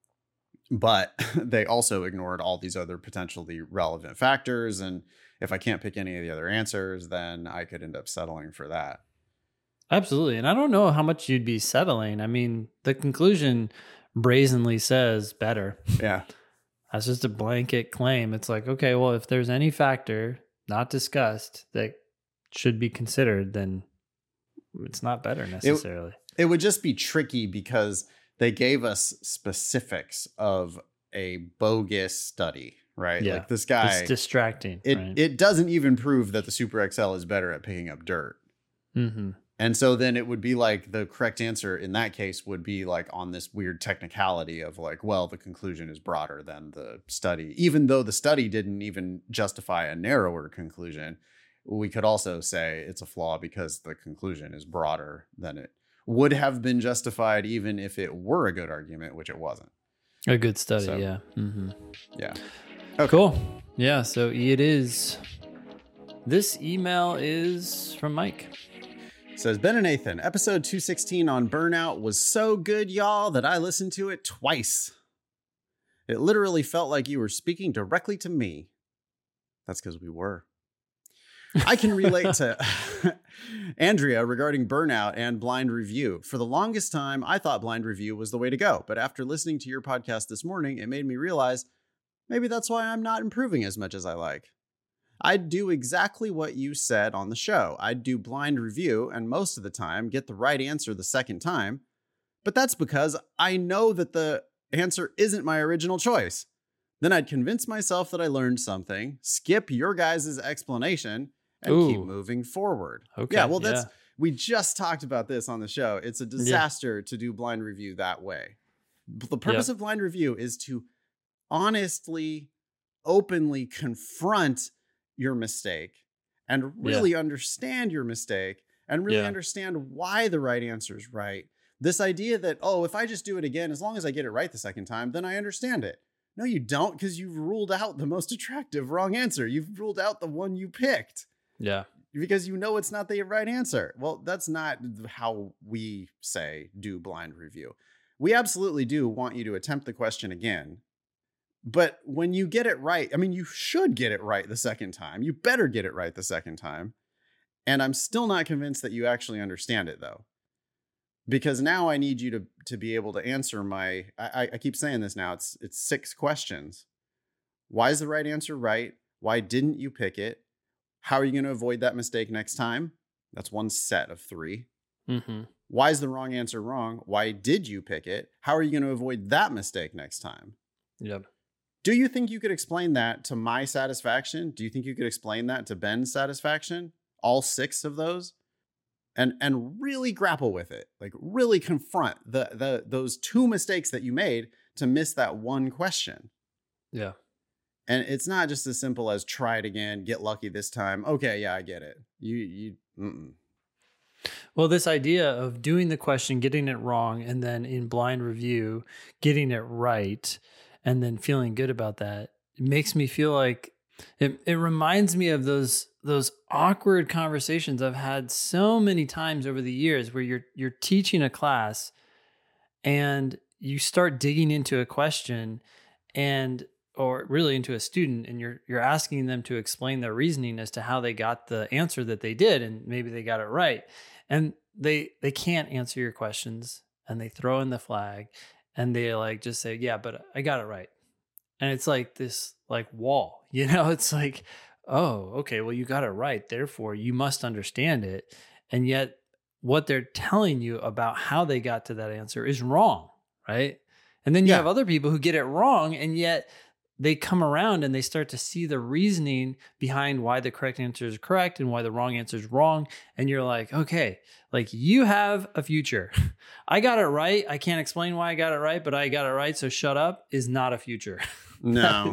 But they also ignored all these other potentially relevant factors. And if I can't pick any of the other answers, then I could end up settling for that. Absolutely. And I don't know how much you'd be settling. I mean, the conclusion brazenly says better. Yeah. That's just a blanket claim. It's like, okay, well, if there's any factor not discussed that should be considered, then it's not better necessarily. It would just be tricky because they gave us specifics of a bogus study, right? Yeah, like this guy. It's distracting. It doesn't even prove that the Super XL is better at picking up dirt. Mm-hmm. And so then it would be like the correct answer in that case would be like on this weird technicality of like, well, the conclusion is broader than the study, even though the study didn't even justify a narrower conclusion. We could also say it's a flaw because the conclusion is broader than it would have been justified even if it were a good argument, which it wasn't. A good study, yeah. Mm-hmm. Yeah. Okay. Cool. Yeah, so it is. This email is from Mike. It says, Ben and Nathan, episode 216 on burnout was so good, y'all, that I listened to it twice. It literally felt like you were speaking directly to me. That's because we were. I can relate to Andrea regarding burnout and blind review. For the longest time, I thought blind review was the way to go. But after listening to your podcast this morning, it made me realize maybe that's why I'm not improving as much as I like. I'd do exactly what you said on the show. I'd do blind review and most of the time get the right answer the second time. But that's because I know that the answer isn't my original choice. Then I'd convince myself that I learned something, skip your guys' explanation, and keep moving forward. Okay. Yeah, well, we just talked about this on the show. It's a disaster to do blind review that way. The purpose of blind review is to honestly, openly confront your mistake and really understand your mistake and really understand why the right answer is right. this idea that, oh, if I just do it again, as long as I get it right the second time, then I understand it. No, you don't, because you've ruled out the most attractive wrong answer. You've ruled out the one you picked. Yeah. Because you know it's not the right answer. Well, that's not how we say do blind review. We absolutely do want you to attempt the question again. But when you get it right, I mean, you should get it right the second time. You better get it right the second time. And I'm still not convinced that you actually understand it, though. Because now I need you to be able to answer my, I keep saying this now, it's 6 questions. Why is the right answer right? Why didn't you pick it? How are you going to avoid that mistake next time? That's one set of 3. Mm-hmm. Why is the wrong answer wrong? Why did you pick it? How are you going to avoid that mistake next time? Yep. Do you think you could explain that to my satisfaction? Do you think you could explain that to Ben's satisfaction? All 6 of those? And really grapple with it. Like really confront those 2 mistakes that you made to miss that one question. Yeah. And it's not just as simple as try it again, get lucky this time. Okay, yeah, I get it. Well, this idea of doing the question, getting it wrong, and then in blind review, getting it right, and then feeling good about that, it makes me feel like it reminds me of those awkward conversations I've had so many times over the years where you're teaching a class and you start digging into a question or really into a student, and you're asking them to explain their reasoning as to how they got the answer that they did, and maybe they got it right. And they can't answer your questions, and they throw in the flag, and they like just say, yeah, but I got it right. And it's like this like wall, it's like, oh, okay, well, you got it right. Therefore, you must understand it. And yet what they're telling you about how they got to that answer is wrong, right? And then you have other people who get it wrong, and yet they come around and they start to see the reasoning behind why the correct answer is correct and why the wrong answer is wrong. And you're like, okay, like you have a future. I got it right. I can't explain why I got it right, but I got it right. So shut up is not a future. No.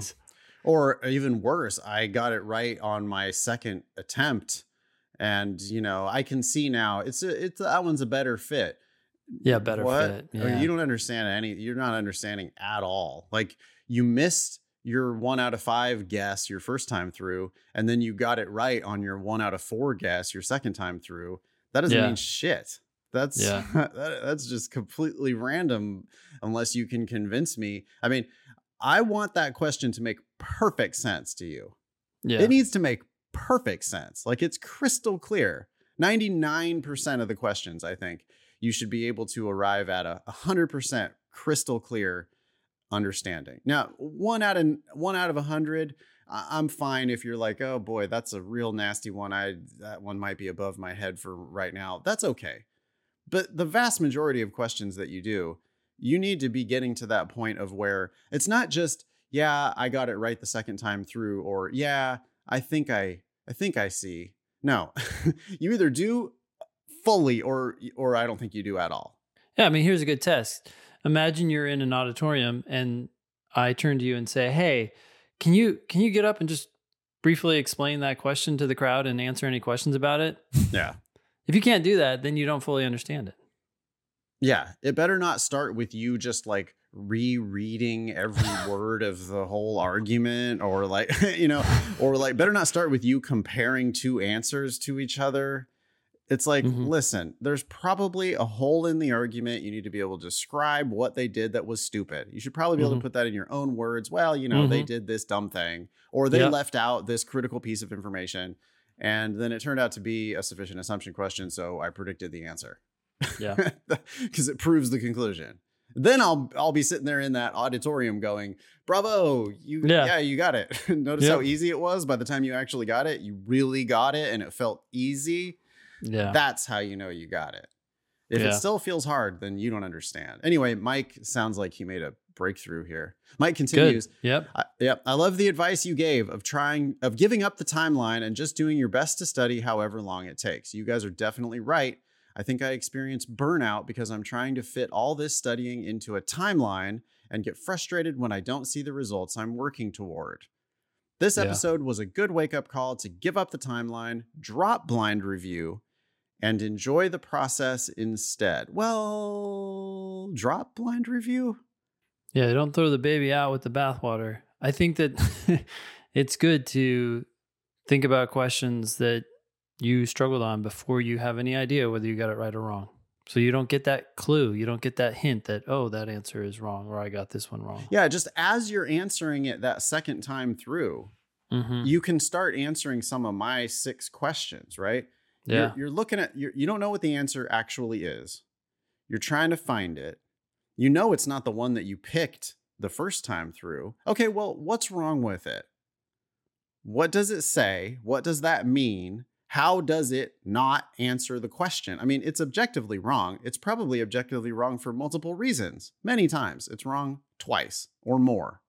Or even worse, I got it right on my second attempt. And, I can see now that one's a better fit. Yeah, better fit. Yeah. You don't understand you're not understanding at all. Like you missed your 1 out of 5 guess your first time through, and then you got it right on your 1 out of 4 guess your second time through. That doesn't mean shit. That's that's just completely random unless you can convince me. I mean, I want that question to make perfect sense to you. Yeah. It needs to make perfect sense. Like it's crystal clear. 99% of the questions, I think, you should be able to arrive at 100% crystal clear understanding. Now, 1 out of 100, I'm fine if you're like, oh boy, that's a real nasty one. That one might be above my head for right now. That's okay. But the vast majority of questions that you do, you need to be getting to that point of where it's not just, yeah, I got it right the second time through, or yeah, I think I see. No, you either do fully or I don't think you do at all. Yeah, I mean, here's a good test. Imagine you're in an auditorium and I turn to you and say, hey, can you get up and just briefly explain that question to the crowd and answer any questions about it? Yeah. If you can't do that, then you don't fully understand it. Yeah. It better not start with you just like rereading every word of the whole argument, or like, or like better not start with you comparing 2 answers to each other. It's like, listen, there's probably a hole in the argument. You need to be able to describe what they did that was stupid. You should probably be able to put that in your own words. Well, they did this dumb thing, or they left out this critical piece of information. And then it turned out to be a sufficient assumption question. So I predicted the answer. Yeah. Because it proves the conclusion. Then I'll be sitting there in that auditorium going, bravo, you got it. Notice how easy it was. By the time you actually got it, you really got it, and it felt easy. Yeah. That's how you know you got it. If it still feels hard, then you don't understand. Anyway, Mike sounds like he made a breakthrough here. Mike continues. Good. Yep. I love the advice you gave of giving up the timeline and just doing your best to study however long it takes. You guys are definitely right. I think I experience burnout because I'm trying to fit all this studying into a timeline and get frustrated when I don't see the results I'm working toward. This episode was a good wake-up call to give up the timeline, drop blind review, and enjoy the process instead. Well, drop blind review. Yeah, don't throw the baby out with the bathwater. I think that it's good to think about questions that you struggled on before you have any idea whether you got it right or wrong. So you don't get that clue. You don't get that hint that, oh, that answer is wrong, or I got this one wrong. Yeah, just as you're answering it that second time through, you can start answering some of my 6 questions, right? Yeah. You're looking at, you don't know what the answer actually is. You're trying to find it. You know it's not the one that you picked the first time through. Okay, well, what's wrong with it? What does it say? What does that mean? How does it not answer the question? I mean, it's objectively wrong. It's probably objectively wrong for multiple reasons. Many times. It's wrong twice or more.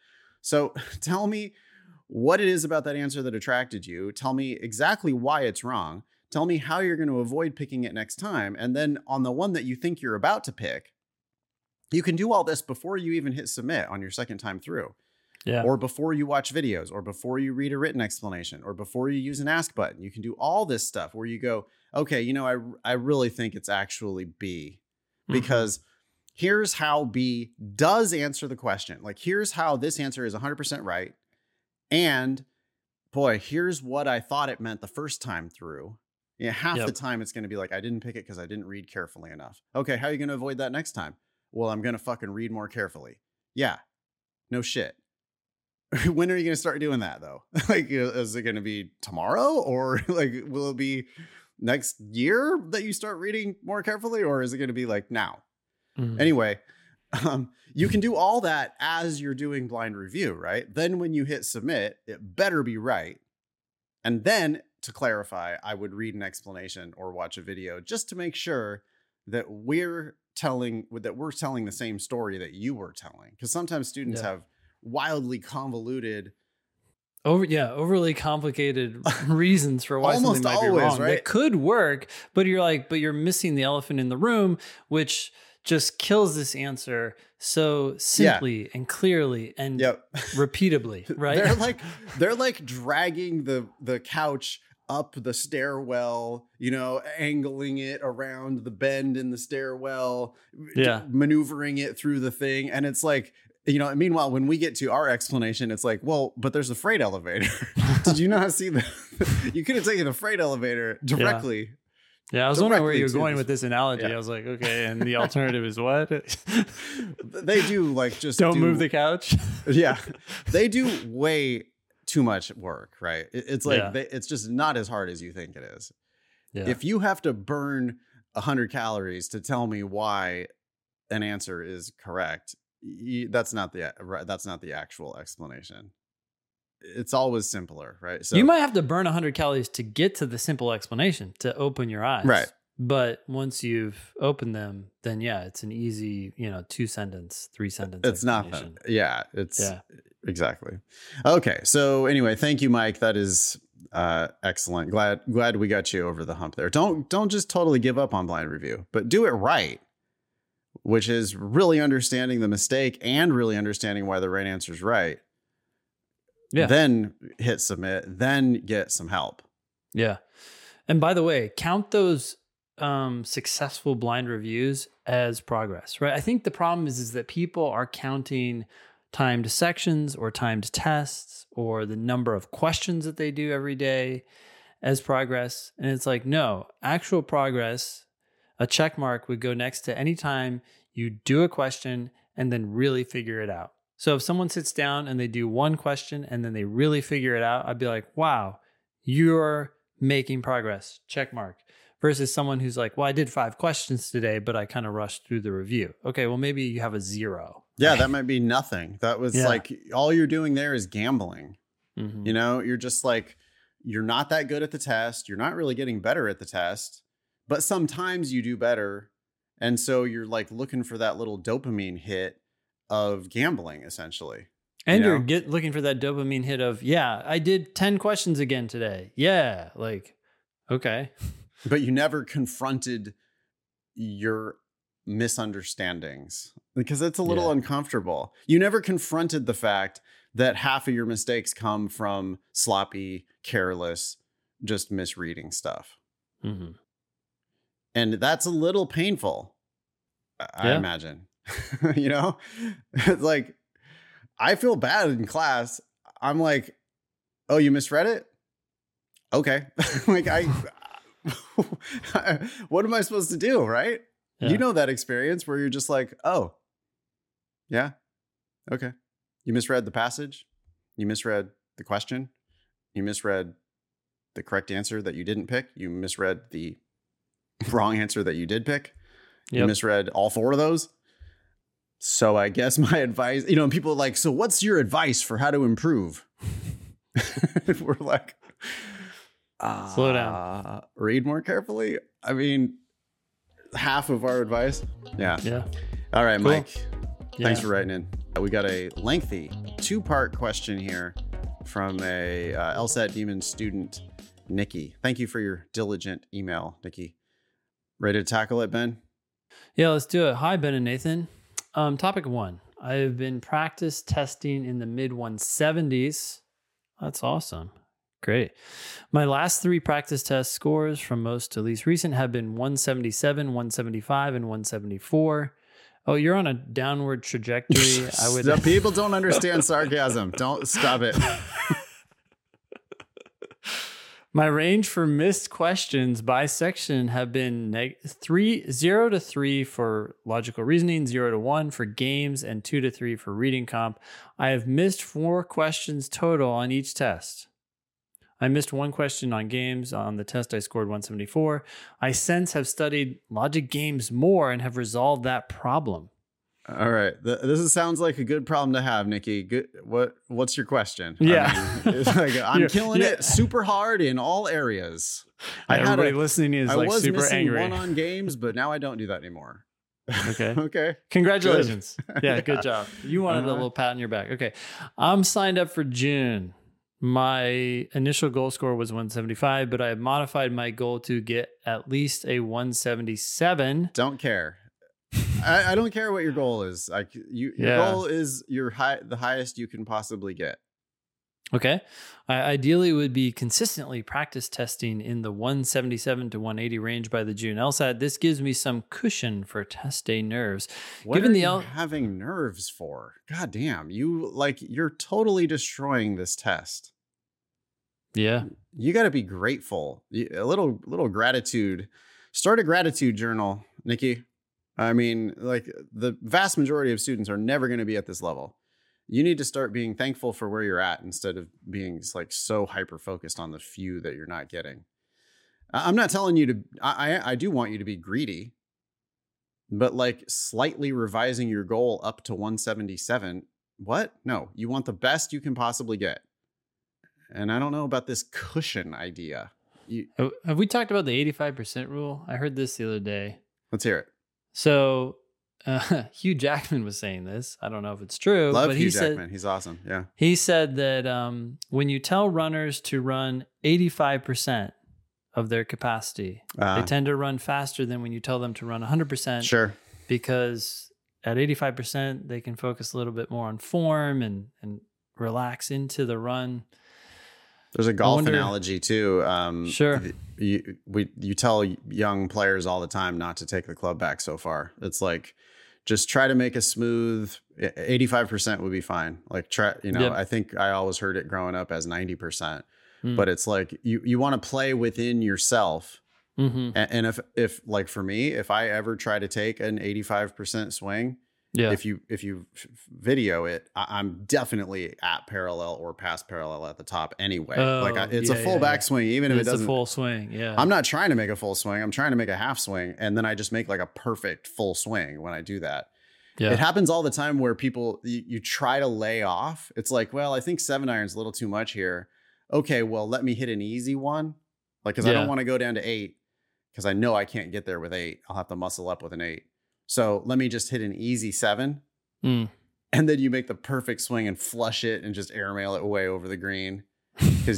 So tell me what it is about that answer that attracted you. Tell me exactly why it's wrong. Tell me how you're going to avoid picking it next time. And then on the one that you think you're about to pick, you can do all this before you even hit submit on your second time through. Yeah. Or before you watch videos, or before you read a written explanation, or before you use an ask button. You can do all this stuff where you go, okay, you know, I really think it's actually B, because here's how B does answer the question. Like, here's how this answer is 100% right. And boy, here's what I thought it meant the first time through. Yeah, half the time it's going to be like, I didn't pick it because I didn't read carefully enough. Okay, how are you going to avoid that next time? Well, I'm going to fucking read more carefully. Yeah, no shit. When are you going to start doing that, though? Like, is it going to be tomorrow, or like, will it be next year that you start reading more carefully, or is it going to be like now? Anyway, you can do all that as you're doing blind review, right? Then when you hit submit, it better be right. And then to clarify, I would read an explanation or watch a video just to make sure that we're telling the same story that you were telling. Because sometimes students have wildly convoluted, overly complicated reasons for why almost something might always, be wrong. right? That could work, but you're missing the elephant in the room, which just kills this answer so simply and clearly and repeatably, right? They're like dragging the couch up the stairwell, you know, angling it around the bend in the stairwell, maneuvering it through the thing. And it's like, you know, meanwhile, when we get to our explanation, it's like, well, but there's a freight elevator. Did you not see that? You could have taken the freight elevator directly. Yeah, I was wondering where you were going with this analogy. I was like, okay, and the alternative is what? They do like just don't move the couch. Yeah, they do way too much work, right? It's like it's just not as hard as you think it is. Yeah. If you have to burn 100 calories to tell me why an answer is correct, that's not the actual explanation. It's always simpler, right? So you might have to burn 100 calories to get to the simple explanation, to open your eyes. Right. But once you've opened them, then it's an easy, 2-sentence, 3-sentence. It's nothing. Yeah. Exactly. Okay. So anyway, thank you, Mike. That is excellent. Glad we got you over the hump there. Don't just totally give up on blind review, but do it right, which is really understanding the mistake and really understanding why the right answer is right. Yeah. Then hit submit, then get some help. Yeah. And by the way, count those successful blind reviews as progress, right? I think the problem is that people are counting timed sections or timed tests or the number of questions that they do every day as progress. And it's like, no, actual progress, a check mark would go next to any time you do a question and then really figure it out. So if someone sits down and they do one question and then they really figure it out, I'd be like, wow, you're making progress, check mark. Versus someone who's like, well, I did 5 questions today, but I kind of rushed through the review. Okay, well, maybe you have a 0. Yeah, right? That might be nothing. That was like, all you're doing there is gambling. You know, you're just like, you're not that good at the test. You're not really getting better at the test, but sometimes you do better. And so you're like looking for that little dopamine hit of gambling, essentially. And you're looking for that dopamine hit of, I did 10 questions again today. Yeah, like, okay. But you never confronted your misunderstandings because it's a little uncomfortable. You never confronted the fact that half of your mistakes come from sloppy, careless, just misreading stuff. And that's a little painful, I Yeah. imagine. You know, it's like, I feel bad in class. I'm like, oh, you misread it? Okay. Like, what am I supposed to do? Right. Yeah. You know that experience where you're just like, oh, yeah. Okay. You misread the passage. You misread the question. You misread the correct answer that you didn't pick. You misread the wrong answer that you did pick. You Yep. misread all 4 of those. So I guess my advice, you know, people are like, so what's your advice for how to improve? We're like, Slow down. Read more carefully. I mean, half of our advice. Yeah. Yeah. All right, Cool. Mike. Thanks Yeah. for writing in. We got a lengthy 2-part question here from a LSAT Demon student, Nikki. Thank you for your diligent email, Nikki. Ready to tackle it, Ben? Yeah, let's do it. Hi, Ben and Nathan. Topic 1. I have been practice testing in the mid 170s. That's awesome. Great. My last 3 practice test scores from most to least recent have been 177, 175, and 174. Oh, you're on a downward trajectory. I would. The people don't understand sarcasm. Don't stop it. My range for missed questions by section have been 0 to 3 for logical reasoning, 0 to 1 for games, and 2 to 3 for reading comp. I have missed 4 questions total on each test. I missed 1 question on games. On the test, I scored 174. I since have studied logic games more and have resolved that problem. All right. This sounds like a good problem to have, Nikki. Good. What's your question? Yeah. I mean, it's like, I'm Yeah, killing yeah. it super hard in all areas. Everybody listening is I like was super missing angry. 1 on games, but now I don't do that anymore. Okay. Okay. Congratulations. Good. Yeah, good job. You wanted a little pat on your back. Okay. I'm signed up for June. My initial goal score was 175, but I have modified my goal to get at least a 177. Don't care. I don't care what your goal is. Like your goal is the highest you can possibly get. Okay. I ideally would be consistently practice testing in the 177 to 180 range by the June LSAT. This gives me some cushion for test day nerves. What are you having nerves for? God damn. You're totally destroying this test. Yeah. You got to be grateful. A little gratitude. Start a gratitude journal, Nikki. I mean, like the vast majority of students are never going to be at this level. You need to start being thankful for where you're at instead of being like so hyper focused on the few that you're not getting. I'm not telling you to, I do want you to be greedy, but like slightly revising your goal up to 177. What? No, you want the best you can possibly get. And I don't know about this cushion idea. Have we talked about the 85% rule? I heard this the other day. Let's hear it. So Hugh Jackman was saying this. I don't know if it's true. Love but Hugh Jackman. He's awesome. Yeah. He said that when you tell runners to run 85% of their capacity, they tend to run faster than when you tell them to run 100%. Sure. Because at 85%, they can focus a little bit more on form and relax into the run. There's a golf analogy too. Sure. You tell young players all the time not to take the club back so far. It's like, just try to make a smooth 85% would be fine. Like try, Yep. I think I always heard it growing up as 90%, but it's like you want to play within yourself. Mm-hmm. And if like for me, if I ever try to take an 85% swing, Yeah. if you video it, I'm definitely at parallel or past parallel at the top anyway. It's a full backswing, even if it doesn't. It's a full swing. Yeah. I'm not trying to make a full swing. I'm trying to make a half swing, and then I just make like a perfect full swing when I do that. Yeah. It happens all the time where people you try to lay off. It's like, well, I think 7-iron's a little too much here. Okay, well, let me hit an easy one, like because I don't want to go down to 8 because I know I can't get there with 8. I'll have to muscle up with an 8. So let me just hit an easy 7. And then you make the perfect swing and flush it and just airmail it way over the green. Because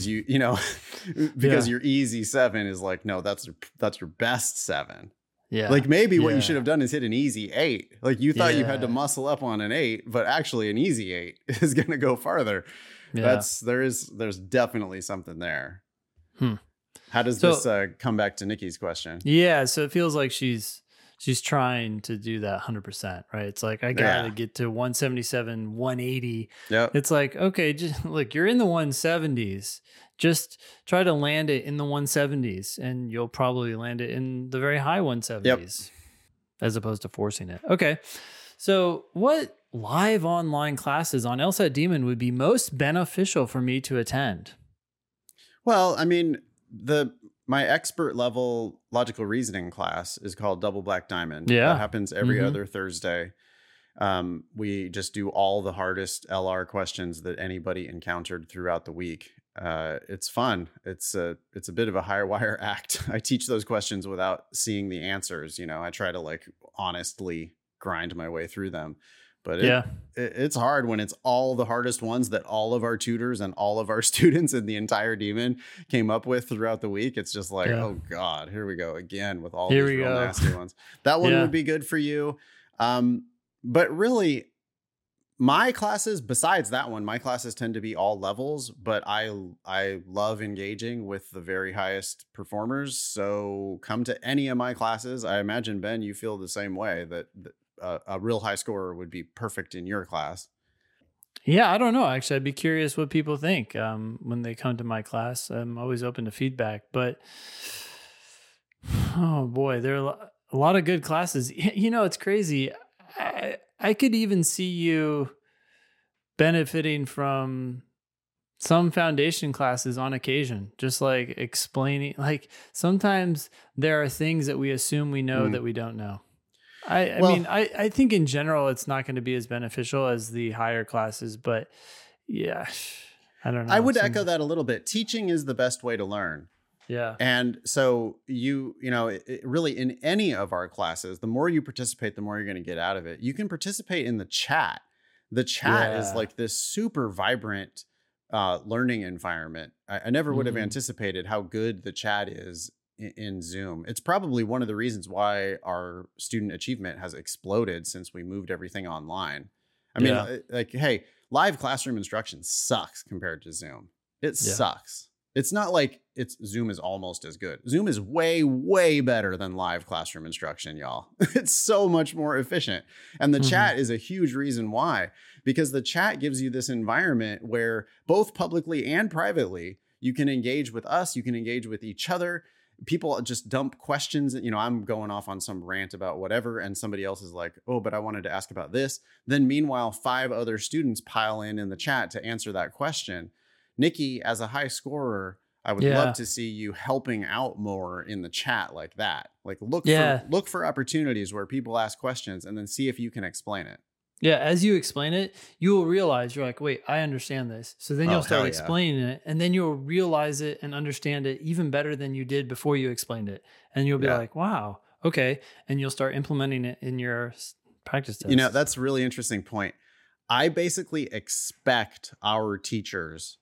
your easy 7 is like, no, that's your best 7. Yeah. Like maybe what you should have done is hit an easy 8. Like you thought you had to muscle up on an 8, but actually an easy 8 is going to go farther. Yeah. There's definitely something there. How does this come back to Nikki's question? Yeah, so it feels like she's trying to do that 100%, right? It's like, I gotta get to 177, 180. Yep. It's like, okay, just look, you're in the 170s. Just try to land it in the 170s, and you'll probably land it in the very high 170s, as opposed to forcing it. Okay, so what live online classes on LSAT Demon would be most beneficial for me to attend? Well, I mean, my expert level logical reasoning class is called Double Black Diamond. Yeah. That happens every other Thursday. We just do all the hardest LR questions that anybody encountered throughout the week. It's fun. It's a bit of a higher wire act. I teach those questions without seeing the answers. I try to like honestly grind my way through them. But it's hard when it's all the hardest ones that all of our tutors and all of our students in the entire Demon came up with throughout the week. It's just like, oh God, here we go again with all these real nasty ones. That one would be good for you. But really, my classes, besides that one, my classes tend to be all levels, but I love engaging with the very highest performers. So come to any of my classes. I imagine, Ben, you feel the same way, that a real high scorer would be perfect in your class. Yeah, I don't know. Actually, I'd be curious what people think when they come to my class. I'm always open to feedback, but oh boy, there are a lot of good classes. It's crazy. I could even see you benefiting from some foundation classes on occasion, just like explaining, like sometimes there are things that we assume we know that we don't know. I think in general, it's not going to be as beneficial as the higher classes, but yeah, I don't know. I would echo that a little bit. Teaching is the best way to learn. Yeah. And so really in any of our classes, the more you participate, the more you're going to get out of it. You can participate in the chat. The chat is like this super vibrant learning environment. I never would have anticipated how good the chat is in Zoom. It's probably one of the reasons why our student achievement has exploded since we moved everything online. I mean, hey, live classroom instruction sucks compared to Zoom. It sucks. It's not like Zoom is almost as good. Zoom is way, way better than live classroom instruction, y'all. It's so much more efficient. And the chat is a huge reason why, because the chat gives you this environment where both publicly and privately, you can engage with us, you can engage with each other. People just dump questions. I'm going off on some rant about whatever, and somebody else is like, oh, but I wanted to ask about this. Then meanwhile, 5 other students pile in the chat to answer that question. Nikki, as a high scorer, I would love to see you helping out more in the chat like that. Like look for opportunities where people ask questions and then see if you can explain it. Yeah, as you explain it, you will realize you're like, wait, I understand this. So then you'll start explaining it, and then you'll realize it and understand it even better than you did before you explained it. And you'll be like, wow, okay. And you'll start implementing it in your practice tests. That's a really interesting point. I basically expect our teachers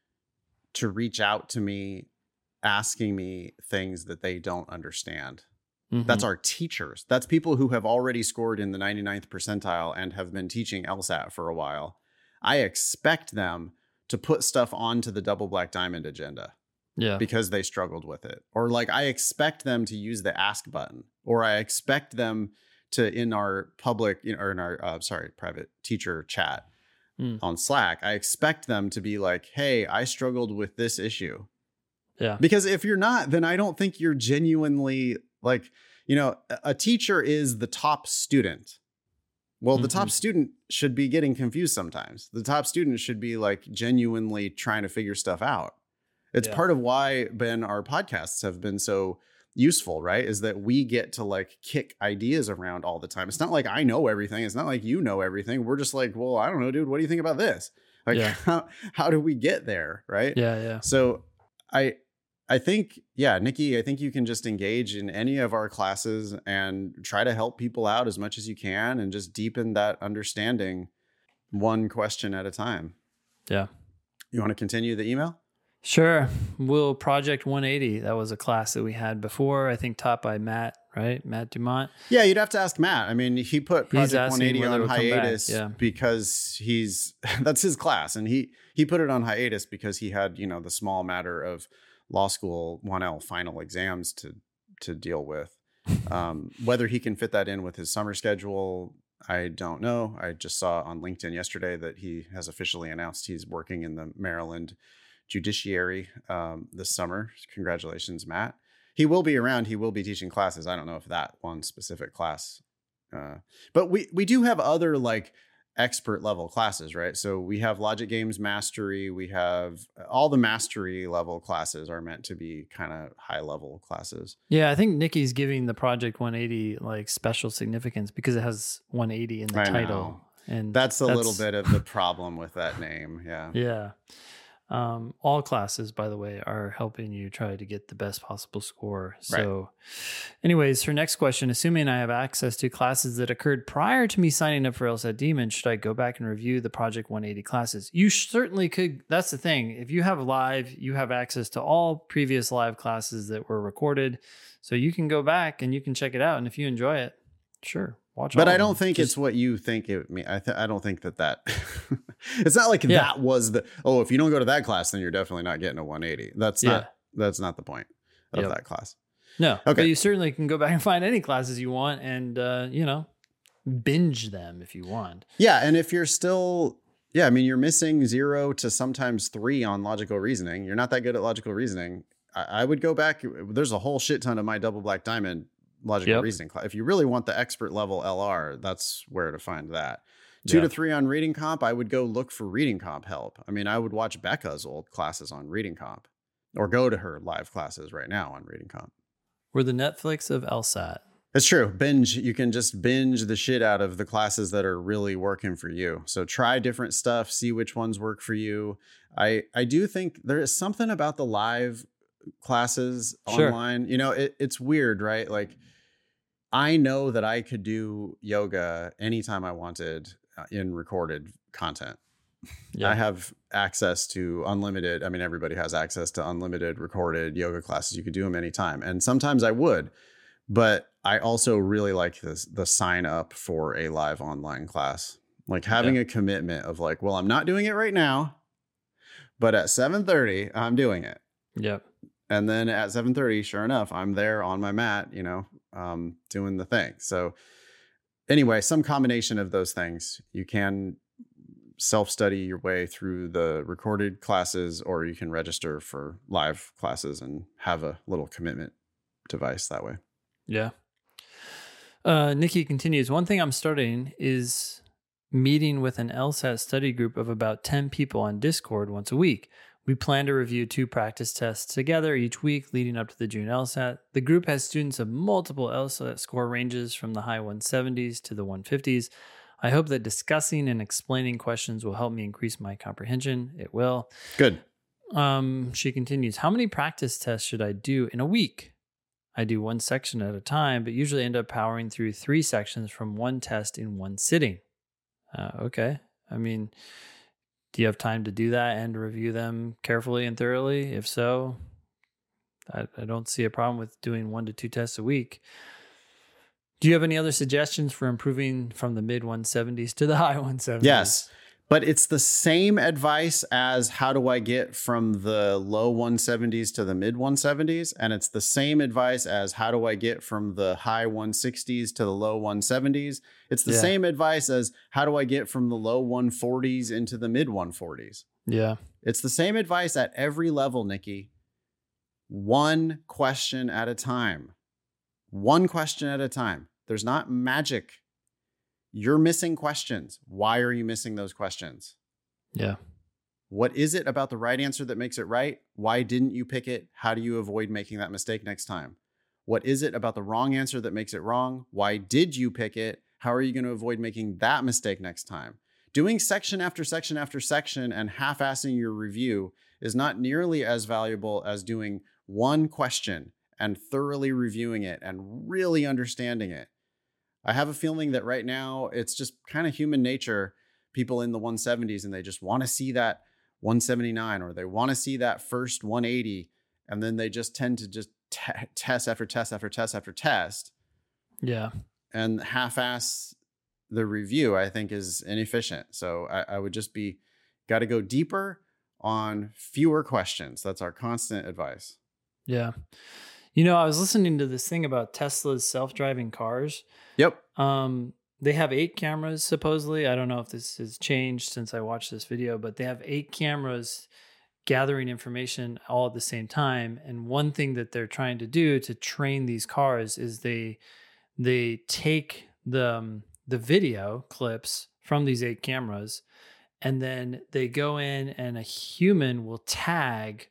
to reach out to me asking me things that they don't understand. That's our teachers. That's people who have already scored in the 99th percentile and have been teaching LSAT for a while. I expect them to put stuff onto the Double Black Diamond agenda because they struggled with it. Or like I expect them to use the ask button, or I expect them to in our public, or in our private teacher chat on Slack, I expect them to be like, hey, I struggled with this issue. Yeah. Because if you're not, then I don't think you're genuinely like, a teacher is the top student. Well, the top student should be getting confused sometimes. The top student should be like genuinely trying to figure stuff out. It's part of why, Ben, our podcasts have been so useful, right? Is that we get to like kick ideas around all the time. It's not like I know everything. It's not like you know everything. We're just like, well, I don't know, dude. What do you think about this? Like, how do we get there? Right. Yeah. So I think, Nikki, I think you can just engage in any of our classes and try to help people out as much as you can and just deepen that understanding one question at a time. Yeah. You want to continue the email? Sure. Will Project 180. That was a class that we had before, I think taught by Matt, right? Matt Dumont. Yeah, you'd have to ask Matt. I mean, he put Project 180 on hiatus because that's his class. And he put it on hiatus because he had, the small matter of law school 1L final exams to deal with. Whether he can fit that in with his summer schedule, I don't know. I just saw on LinkedIn yesterday that he has officially announced he's working in the Maryland judiciary this summer. Congratulations, Matt. He will be around. He will be teaching classes. I don't know if that one specific class, but we do have other like expert level classes, right? So we have Logic Games Mastery. We have all the mastery level classes are meant to be kind of high level classes. Yeah, I think Nikki's giving the Project 180 like special significance because it has 180 in the title. And that's a little bit of the problem with that name. Yeah. Yeah. All classes, by the way, are helping you try to get the best possible score. So anyways, her next question, assuming I have access to classes that occurred prior to me signing up for LSAT Demon, should I go back and review the Project 180 classes? You certainly could. That's the thing. If you have live, you have access to all previous live classes that were recorded. So you can go back and you can check it out. And if you enjoy it, sure. But I don't think it's what you think it means. I don't think that it's not like that was if you don't go to that class, then you're definitely not getting a 180. That's not the point of that class. No. Okay. But you certainly can go back and find any classes you want and, binge them if you want. Yeah. And if you're still, you're missing 0 to sometimes 3 on logical reasoning. You're not that good at logical reasoning. I would go back. There's a whole shit ton of my double black diamond logical reasoning class. If you really want the expert level LR, that's where to find that. 2 to 3 on reading comp, I would go look for reading comp help. I mean, I would watch Becca's old classes on reading comp or go to her live classes right now on reading comp. We're the Netflix of LSAT. It's true. You can just binge the shit out of the classes that are really working for you. So try different stuff, see which ones work for you. I do think there is something about the live classes online. It's weird, right? Like, I know that I could do yoga anytime I wanted in recorded content. Yeah. I have access to unlimited. I mean, everybody has access to unlimited recorded yoga classes. You could do them anytime. And sometimes I would, but I also really like the sign up for a live online class, like having a commitment of like, well, I'm not doing it right now, but at 7:30, I'm doing it. Yep. And then at 7:30, sure enough, I'm there on my mat, doing the thing. So anyway, some combination of those things. You can self-study your way through the recorded classes, or you can register for live classes and have a little commitment device that way. Yeah. Nikki continues, one thing I'm starting is meeting with an LSAT study group of about 10 people on Discord once a week. We plan to review 2 practice tests together each week leading up to the June LSAT. The group has students of multiple LSAT score ranges from the high 170s to the 150s. I hope that discussing and explaining questions will help me increase my comprehension. It will. Good. She continues, how many practice tests should I do in a week? I do 1 section at a time, but usually end up powering through 3 sections from 1 test in 1 sitting. Okay. I mean, do you have time to do that and review them carefully and thoroughly? If so, I don't see a problem with doing 1 to 2 tests a week. Do you have any other suggestions for improving from the mid 170s to the high 170s? Yes, but it's the same advice as how do I get from the low 170s to the mid 170s. And it's the same advice as how do I get from the high 160s to the low 170s. It's the same advice as how do I get from the low 140s into the mid 140s. Yeah. It's the same advice at every level, Nikki. 1 question at a time. 1 question at a time. There's not magic. You're missing questions. Why are you missing those questions? Yeah. What is it about the right answer that makes it right? Why didn't you pick it? How do you avoid making that mistake next time? What is it about the wrong answer that makes it wrong? Why did you pick it? How are you going to avoid making that mistake next time? Doing section after section after section and half-assing your review is not nearly as valuable as doing 1 question and thoroughly reviewing it and really understanding it. I have a feeling that right now it's just kind of human nature, people in the 170s, and they just want to see that 179 or they want to see that first 180. And then they just tend to just test after test after test after test. Yeah. And half-ass the review, I think, is inefficient. So I would just got to go deeper on fewer questions. That's our constant advice. Yeah. You know, I was listening to this thing about Tesla's self-driving cars. Yep. They have 8 cameras, supposedly. I don't know if this has changed since I watched this video, but they have 8 cameras gathering information all at the same time. And one thing that they're trying to do to train these cars is they take the video clips from these 8 cameras, and then they go in and a human will tag,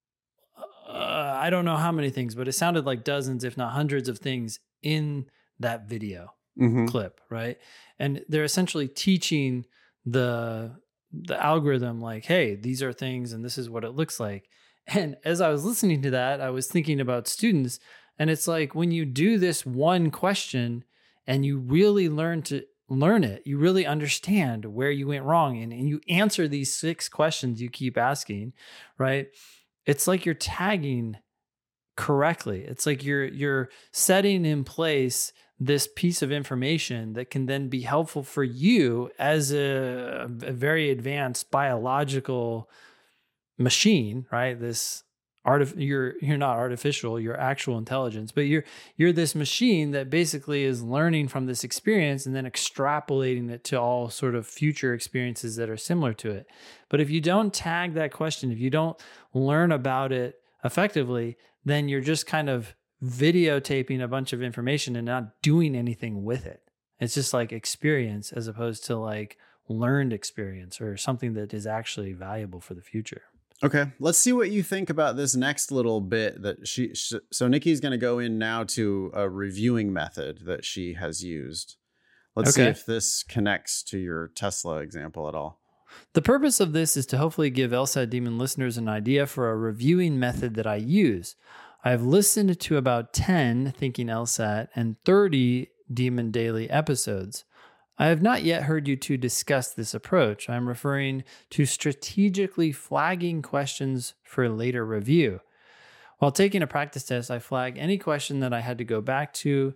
I don't know how many things, but it sounded like dozens, if not hundreds of things in that video clip, right? And they're essentially teaching the algorithm like, hey, these are things and this is what it looks like. And as I was listening to that, I was thinking about students, and it's like when you do this one question and you really learn it, you really understand where you went wrong, and you answer these 6 questions you keep asking, right? It's like you're tagging correctly. It's like you're setting in place this piece of information that can then be helpful for you as a very advanced biological machine, right? You're not artificial, you're actual intelligence, but you're this machine that basically is learning from this experience and then extrapolating it to all sort of future experiences that are similar to it. But if you don't tag that question, if you don't learn about it effectively, then you're just kind of videotaping a bunch of information and not doing anything with it. It's just like experience as opposed to like learned experience or something that is actually valuable for the future. Okay, let's see what you think about this next little bit that so Nikki's going to go in now to a reviewing method that she has used. Let's see if this connects to your Tesla example at all. The purpose of this is to hopefully give LSAT Demon listeners an idea for a reviewing method that I use. I've listened to about 10 Thinking LSAT and 30 Demon Daily episodes. I have not yet heard you two discuss this approach. I'm referring to strategically flagging questions for later review. While taking a practice test, I flag any question that I had to go back to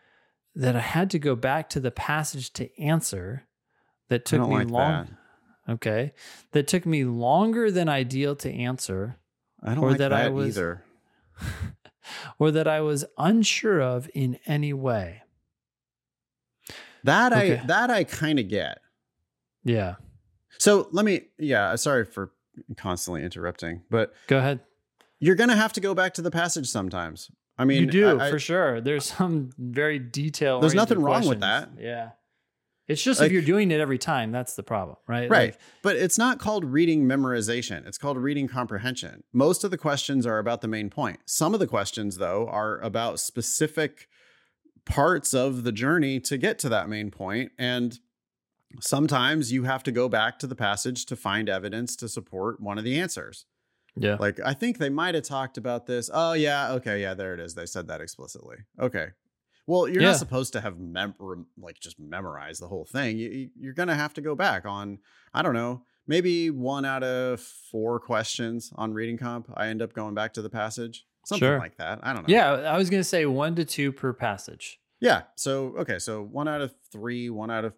the passage to answer that took me long. Okay. That took me longer than ideal to answer. I don't like that either. Or that I was unsure of in any way. That I kind of get. Yeah. So sorry for constantly interrupting, but go ahead. You're going to have to go back to the passage sometimes. I mean, you do for sure. There's some very detailed. There's nothing wrong questions. with that. Yeah. It's just if you're doing it every time, that's the problem, right? Right. But it's not called reading memorization. It's called reading comprehension. Most of the questions are about the main point. Some of the questions, though, are about specific parts of the journey to get to that main point. And sometimes you have to go back to the passage to find evidence to support one of the answers. Yeah. Like, I think they might have talked about this. Oh, yeah. Okay. Yeah, there it is. They said that explicitly. Okay. Well, you're not supposed to have just memorize the whole thing. You're going to have to go back on, I don't know, maybe 1 out of 4 questions on reading comp. I end up going back to the passage. Something like that. I don't know. Yeah, I was going to say 1 to 2 per passage. Yeah. So, okay. So 1 out of 3, 1 out of,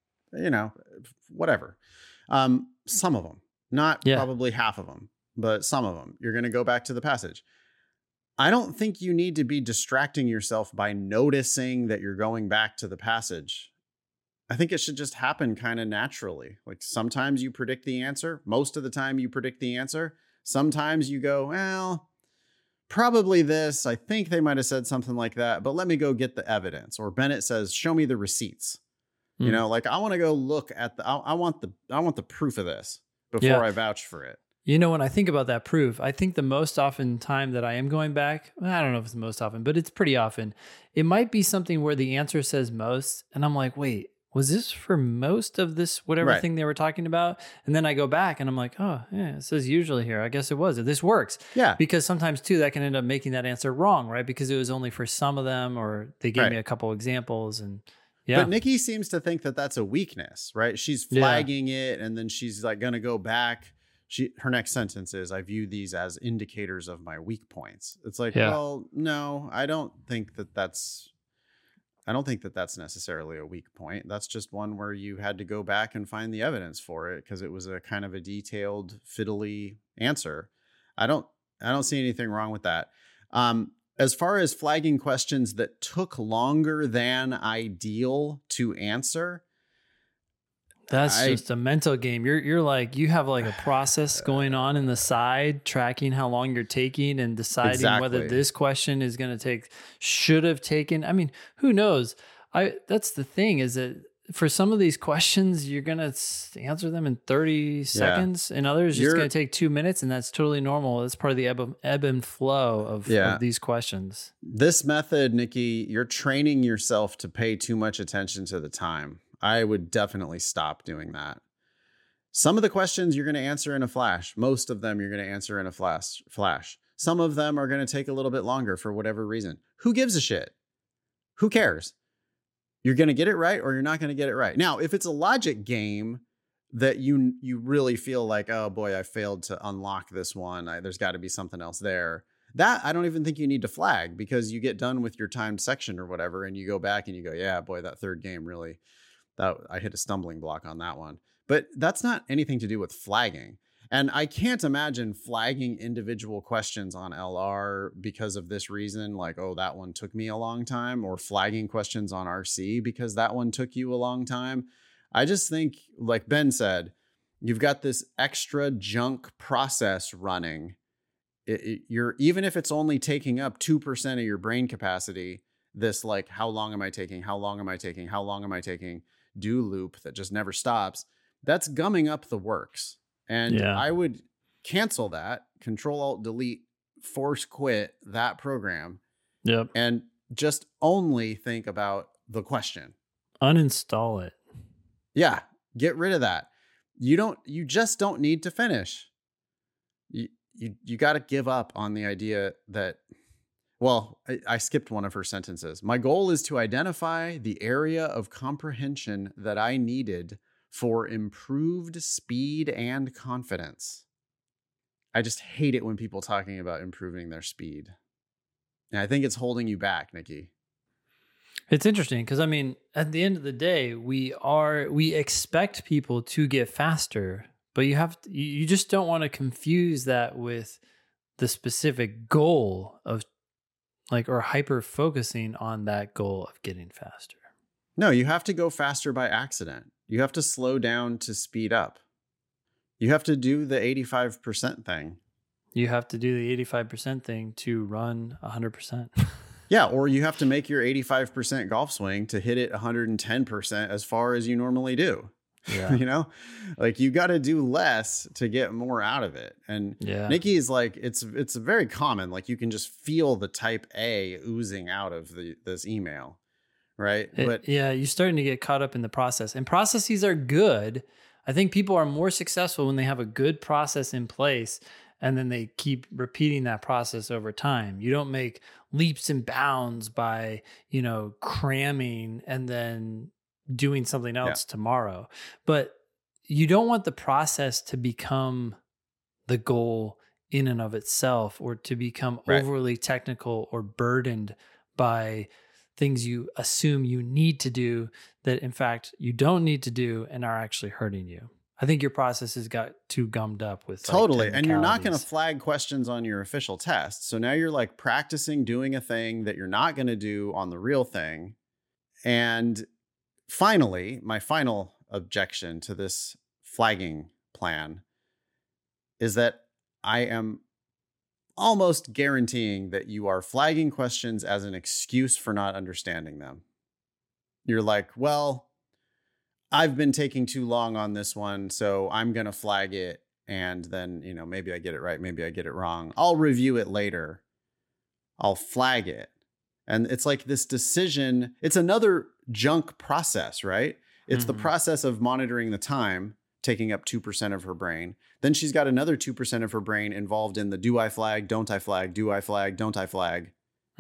whatever. Some of them, not probably half of them, but some of them, you're going to go back to the passage. I don't think you need to be distracting yourself by noticing that you're going back to the passage. I think it should just happen kind of naturally. Like sometimes you predict the answer. Most of the time you predict the answer. Sometimes you go, well, probably this. I think they might have said something like that, but let me go get the evidence. Or Bennett says, show me the receipts. I want to go look at I want the proof of this before I vouch for it. When I think about that proof, I think the most often time that I am going back, I don't know if it's the most often, but it's pretty often. It might be something where the answer says most, and I'm like, wait, was this for most of this whatever thing they were talking about? And then I go back and I'm like, oh, yeah, it says usually here. I guess it was. This works. Yeah. Because sometimes, too, that can end up making that answer wrong, right? Because it was only for some of them, or they gave me a couple examples. And But Nikki seems to think that that's a weakness, right? She's flagging it, and then she's like going to go back. Her next sentence is, I view these as indicators of my weak points. It's like, well, no, I don't think that's, I don't think that that's necessarily a weak point. That's just one where you had to go back and find the evidence for it because it was a kind of a detailed, fiddly answer. I don't see anything wrong with that. As far as flagging questions that took longer than ideal to answer, that's just a mental game. You're like, you have like a process going on in the side, tracking how long you're taking and deciding whether this question is going to should have taken. I mean, who knows? That's the thing, is that for some of these questions, you're going to answer them in 30 seconds, and others it's going to take 2 minutes, and that's totally normal. That's part of the ebb and flow of these questions. This method, Nikki, you're training yourself to pay too much attention to the time. I would definitely stop doing that. Some of the questions you're going to answer in a flash. Most of them you're going to answer in a flash. Some of them are going to take a little bit longer for whatever reason. Who gives a shit? Who cares? You're going to get it right or you're not going to get it right. Now, if it's a logic game that you really feel like, oh boy, I failed to unlock this one, there's got to be something else there. That I don't even think you need to flag, because you get done with your timed section or whatever and you go back and you go, yeah, boy, that third game really... I hit a stumbling block on that one. But that's not anything to do with flagging. And I can't imagine flagging individual questions on LR because of this reason, like, oh, that one took me a long time, or flagging questions on RC because that one took you a long time. I just think, like Ben said, you've got this extra junk process running. You're, even if it's only taking up 2% of your brain capacity, this like, how long am I taking? How long am I taking? How long am I taking? Do loop that just never stops. That's gumming up the works. And I would cancel that, Control-Alt-Delete, force quit that program. Yep. And just only think about the question. Uninstall it. Yeah. Get rid of that. You just don't need to finish. You got to give up on the idea that, well, I skipped one of her sentences. My goal is to identify the area of comprehension that I needed for improved speed and confidence. I just hate it when people talking about improving their speed. And I think it's holding you back, Nikki. It's interesting because, I mean, at the end of the day, we expect people to get faster, but you just don't want to confuse that with the specific goal of or hyper focusing on that goal of getting faster. No, you have to go faster by accident. You have to slow down to speed up. You have to do the 85% thing. You have to do the 85% thing to run 100%. Yeah, or you have to make your 85% golf swing to hit it 110% as far as you normally do. Yeah. You know, like you got to do less to get more out of it. And Nikki is like, it's very common. Like you can just feel the type A oozing out of this email. Right. You're starting to get caught up in the process, and processes are good. I think people are more successful when they have a good process in place and then they keep repeating that process over time. You don't make leaps and bounds by, cramming and then doing something else tomorrow. But you don't want the process to become the goal in and of itself, or to become overly technical or burdened by things you assume you need to do that in fact you don't need to do and are actually hurting you. I think your process has got too gummed up with totally. And you're not going to flag questions on your official test. So now you're like practicing doing a thing that you're not going to do on the real thing. And finally, my final objection to this flagging plan is that I am almost guaranteeing that you are flagging questions as an excuse for not understanding them. You're like, well, I've been taking too long on this one, so I'm going to flag it. And then, maybe I get it right. Maybe I get it wrong. I'll review it later. I'll flag it. And it's like this decision. It's another junk process, right? It's the process of monitoring the time, taking up 2% of her brain. Then she's got another 2% of her brain involved in the do I flag, don't I flag, do I flag, don't I flag?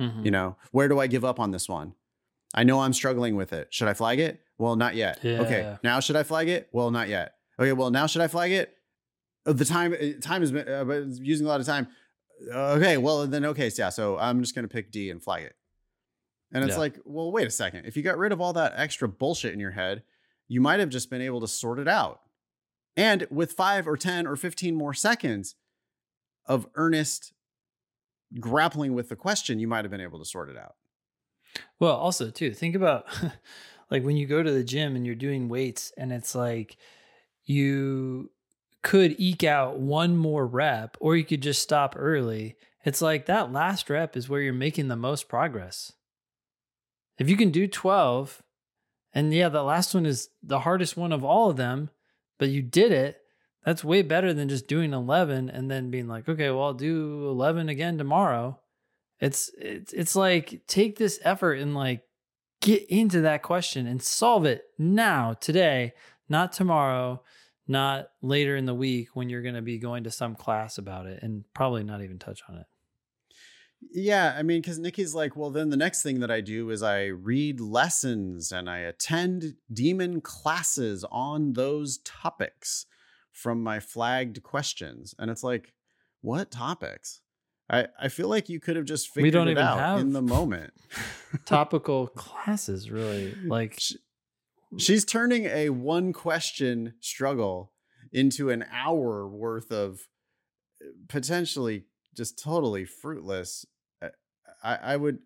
Where do I give up on this one? I know I'm struggling with it. Should I flag it? Well, not yet. Yeah. Okay. Now should I flag it? Well, not yet. Okay. Well, now should I flag it? The time has been using a lot of time. Okay. Well, then, okay. So I'm just going to pick D and flag it. And it's like, well, wait a second. If you got rid of all that extra bullshit in your head, you might have just been able to sort it out. And with 5 or 10 or 15 more seconds of earnest grappling with the question, you might have been able to sort it out. Well, also too, think about like when you go to the gym and you're doing weights and it's like you could eke out one more rep or you could just stop early. It's like that last rep is where you're making the most progress. If you can do 12 and the last one is the hardest one of all of them, but you did it, that's way better than just doing 11 and then being like, okay, well, I'll do 11 again tomorrow. It's like, take this effort and like get into that question and solve it now, today, not tomorrow, not later in the week when you're going to be going to some class about it and probably not even touch on it. Yeah, I mean, because Nikki's like, well, then the next thing that I do is I read lessons and I attend demon classes on those topics from my flagged questions. And it's like, what topics? I feel like you could have just figured it out in the moment. Topical classes, really. Like she's turning a one question struggle into an hour worth of potentially just totally fruitless. I would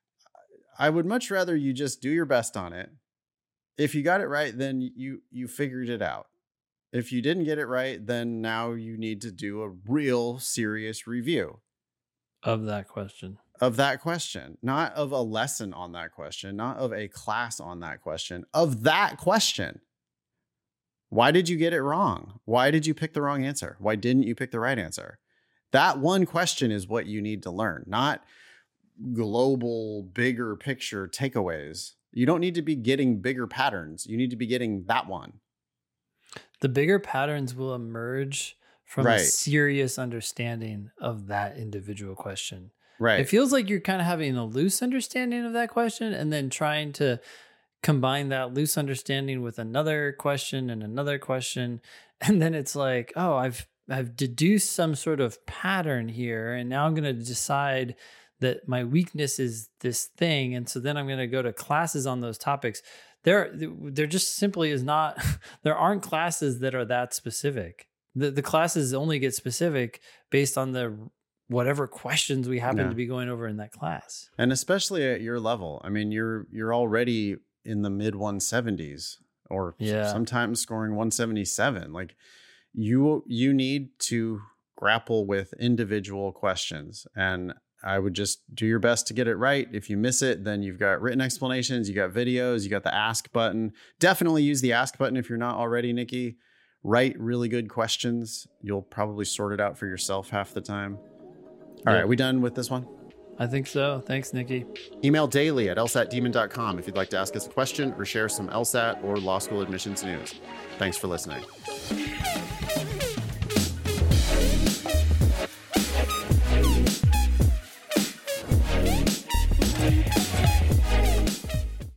much rather you just do your best on it. If you got it right, then you figured it out. If you didn't get it right, then now you need to do a real serious review of that question. Not of a lesson on that question, not of a class on that question, of that question. Why did you get it wrong? Why did you pick the wrong answer? Why didn't you pick the right answer? That one question is what you need to learn, not global, bigger picture takeaways. You don't need to be getting bigger patterns. You need to be getting that one. The bigger patterns will emerge from a serious understanding of that individual question. Right. It feels like you're kind of having a loose understanding of that question and then trying to combine that loose understanding with another question and another question. And then it's like, oh, I've deduced some sort of pattern here. And now I'm going to decide that my weakness is this thing. And so then I'm going to go to classes on those topics. There just simply is not, there aren't classes that are that specific. The classes only get specific based on the whatever questions we happen to be going over in that class. And especially at your level. I mean, you're already in the mid 170s or sometimes scoring 177. Like you need to grapple with individual questions. And I would just do your best to get it right. If you miss it, then you've got written explanations, you got videos, you got the ask button. Definitely use the ask button if you're not already, Nikki. Write really good questions. You'll probably sort it out for yourself half the time. All right, we done with this one? I think so. Thanks, Nikki. Email daily@lsatdemon.com if you'd like to ask us a question or share some LSAT or law school admissions news. Thanks for listening.